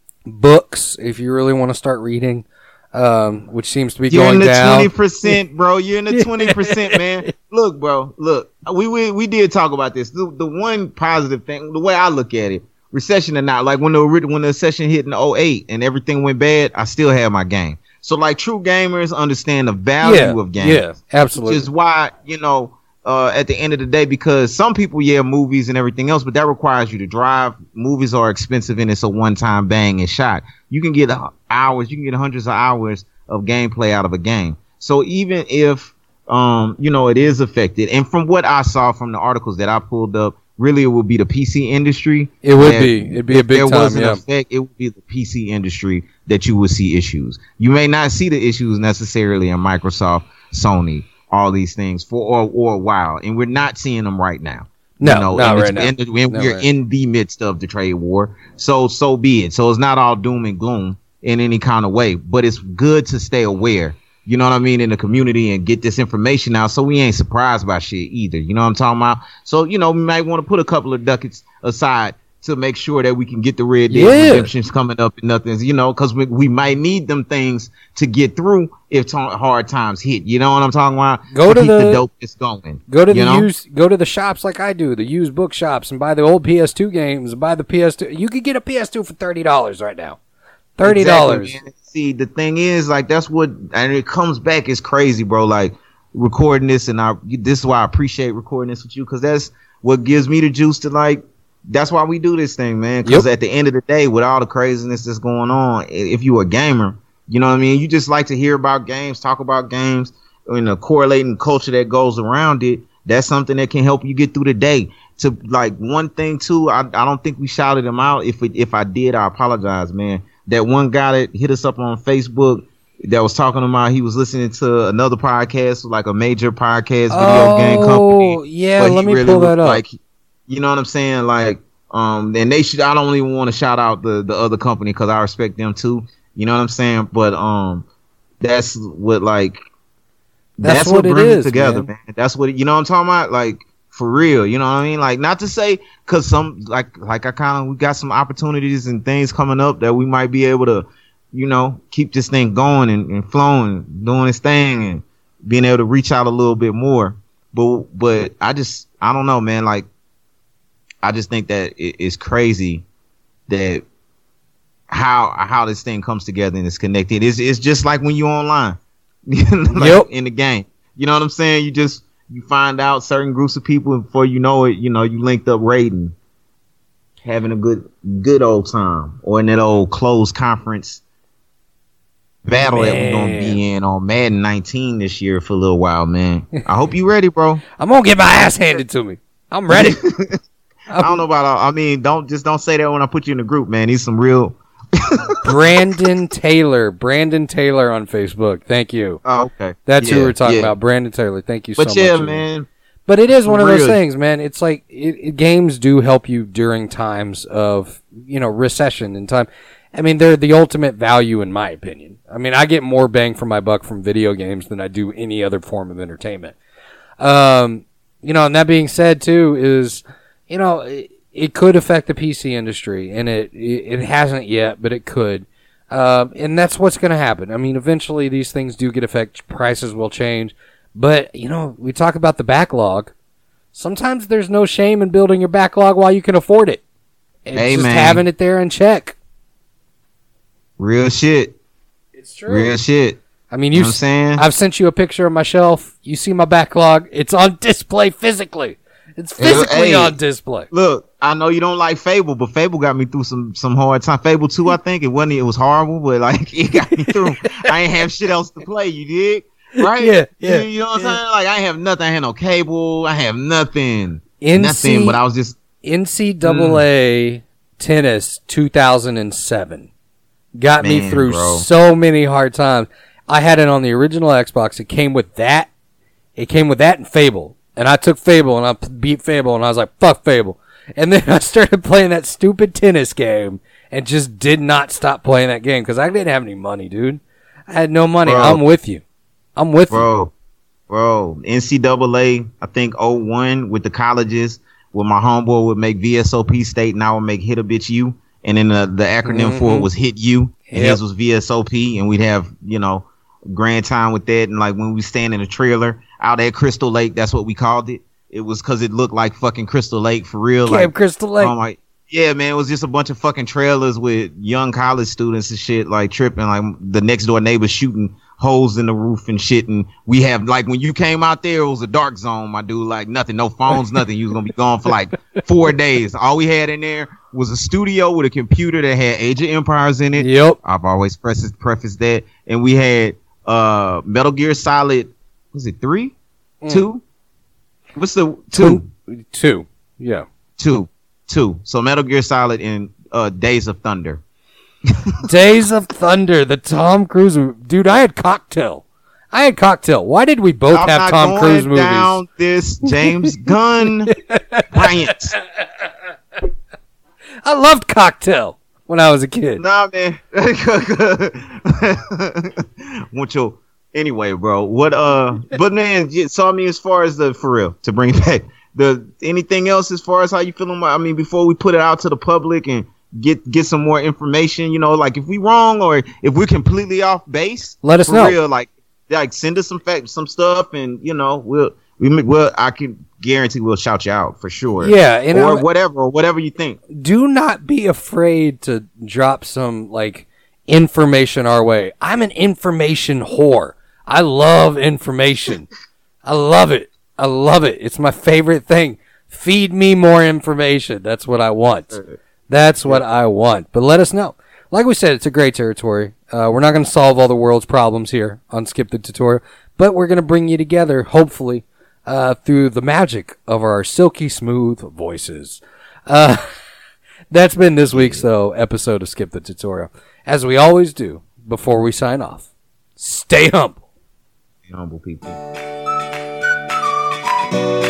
Books, if you really want to start reading, um, which seems to be You're going in the down. twenty percent, bro. You're in the twenty percent, man. Look, bro. Look, we, we we did talk about this. The, the one positive thing, the way I look at it, recession or not, like when the when the recession hit in oh eight and everything went bad, I still have my game. So, like, true gamers understand the value Yeah, of games. yeah, absolutely. Which is why, you know, uh, at the end of the day, because some people, yeah, movies and everything else, but that requires you to drive. Movies are expensive and it's a one-time bang and shot. You can get hours, you can get hundreds of hours of gameplay out of a game. So even if, um, you know, it is affected, and from what I saw from the articles that I pulled up, really it would be the P C industry. It would that be. It'd be a big if there time, was an yeah. effect, it would be the P C industry that you would see issues. You may not see the issues necessarily in Microsoft, Sony, all these things for or, or a while, and we're not seeing them right now. No, you know, not and right it's- now. and we're Not we're right. in the midst of the trade war, so so be it. So it's not all doom and gloom in any kind of way, but it's good to stay aware. You know what I mean, in the community and get this information out, so we ain't surprised by shit either. You know what I'm talking about? So you know, we might want to put a couple of ducats aside to make sure that we can get the Red Dead Yeah. Redemptions coming up and nothing's, you know, because we, we might need them things to get through if t- hard times hit. You know what I'm talking about? Go to keep the- the dope that's going. Go to you the know? used, go to the shops like I do, the used book shops, and buy the old P S two games. And buy the P S two. You could get a P S two for thirty dollars right now. Thirty dollars. Exactly, man. See, the thing is, like, that's what, and it comes back. It's crazy, bro. Like, recording this, and I, this is why I appreciate recording this with you, because that's what gives me the juice to, like, that's why we do this thing, man. Because Yep. at the end of the day, with all the craziness that's going on, i- if you're a gamer, you know what I mean? You just like to hear about games, talk about games, and the correlating culture that goes around it. That's something that can help you get through the day. To, like, one thing too, I, I don't think we shouted him out. If we, if I did, I apologize, man. That one guy that hit us up on Facebook that was talking about he was listening to another podcast, like a major podcast video game company. Oh, yeah, but let he me pull was, that up. Like, you know what I'm saying? Like, um, and they should. I don't even want to shout out the the other company because I respect them too. You know what I'm saying? But um, that's what like That's that's, what what, it brings is, it together, man. man. That's what it, you know what I'm talking about? Like, for real, you know what I mean? Like, not to say because some like like I kind of we got some opportunities and things coming up that we might be able to, you know, keep this thing going and, and flowing, doing its thing, and being able to reach out a little bit more. But but I just I don't know, man. Like, I just think that it, it's crazy that how how this thing comes together and it's connected. It's it's just like when you're online, like Yep. in the game. You know what I'm saying? You just you find out certain groups of people, and before you know it, you know you linked up raiding, having a good good old time, or in that old closed conference battle that we're gonna Man. be in on Madden nineteen this year for a little while, man. I hope you ready, bro. I'm gonna get my ass handed to me. I'm ready. I don't know about all, I mean, don't just don't say that when I put you in the group, man. He's some real. Brandon Taylor. Brandon Taylor on Facebook. Thank you. Oh, okay. That's who Yeah, we're talking yeah. about. Brandon Taylor. Thank you But so yeah, much. man. But it is one of those Really. things, man. It's like it, it, games do help you during times of, you know, recession and time. I mean, they're the ultimate value in my opinion. I mean, I get more bang for my buck from video games than I do any other form of entertainment. Um, you know, and that being said too is, you know, it, it could affect the P C industry, and it it, it hasn't yet, but it could. Um, and that's what's going to happen. I mean, eventually these things do get affected. Prices will change. But, you know, we talk about the backlog. Sometimes there's no shame in building your backlog while you can afford it. It's Hey, just man. having it there in check. Real shit. It's true. Real shit. I mean, You you know what I'm saying? I've sent you a picture of my shelf. You see my backlog. It's on display physically. It's physically Hey. on display. Look, I know you don't like Fable, but Fable got me through some some hard time. Fable two, I think it wasn't. It was horrible, but like it got me through. I ain't have shit else to play. You dig? Right? Yeah, yeah, You, you know what yeah. I'm saying? Like I have nothing. I had no cable. I have nothing. N C Nothing. But I was just N C double A mm. Tennis two thousand seven got Man, me through bro. so many hard times. I had it on the original Xbox. It came with that. It came with that and Fable. And I took Fable and I beat Fable and I was like, fuck Fable. And then I started playing that stupid tennis game and just did not stop playing that game because I didn't have any money, dude. I had no money. Bro. I'm with you. I'm with bro, you. Bro, N C double A, I think oh one with the colleges, where my homeboy would make V S O P State and I would make Hit a Bitch U. And then the, the acronym mm-hmm. for it was Hit U. And yep. his was V S O P. And we'd have, you know, grand time with that. And like when we stand in a trailer out at Crystal Lake, that's what we called it. It was because it looked like fucking Crystal Lake for real. Camp like Crystal Lake. Oh my, yeah, man, it was just a bunch of fucking trailers with young college students and shit, like tripping, like the next door neighbors shooting holes in the roof and shit. And we have, like, when you came out there, it was a dark zone, my dude, like nothing, no phones, nothing. You was gonna be gone for like four days. All we had in there was a studio with a computer that had Age of Empires in it. Yep. I've always prefaced, prefaced that. And we had uh Metal Gear Solid, was it three? Mm. Two? What's the two? Two. Two. Yeah. Two. Two. So Metal Gear Solid and uh, Days of Thunder. Days of Thunder, the Tom Cruise movie. Dude, I had Cocktail. I had Cocktail. Why did we both I'm have not Tom going Cruise movies? Down this James Gunn rant. I loved Cocktail when I was a kid. Nah, man. Want your anyway, bro. What uh? But man, so I mean, as far as the for real to bring it back. The anything else as far as how you feeling? I mean, before we put it out to the public and get get some more information, you know, like if we wrong or if we're completely off base, let us for know. Real, like, like send us some fact, some stuff, and you know, we'll we will. I can guarantee we'll shout you out for sure. Yeah, and or I, whatever, or whatever you think. Do not be afraid to drop some like information our way. I'm an information whore. I love information. I love it. I love it. It's my favorite thing. Feed me more information. That's what I want. That's what I want. But let us know. Like we said, it's a great territory. Uh, we're not going to solve all the world's problems here on Skip the Tutorial, but we're going to bring you together, hopefully, uh, through the magic of our silky smooth voices. Uh, that's been this week's, though, episode of Skip the Tutorial. As we always do, before we sign off, stay humble. Stay humble, people.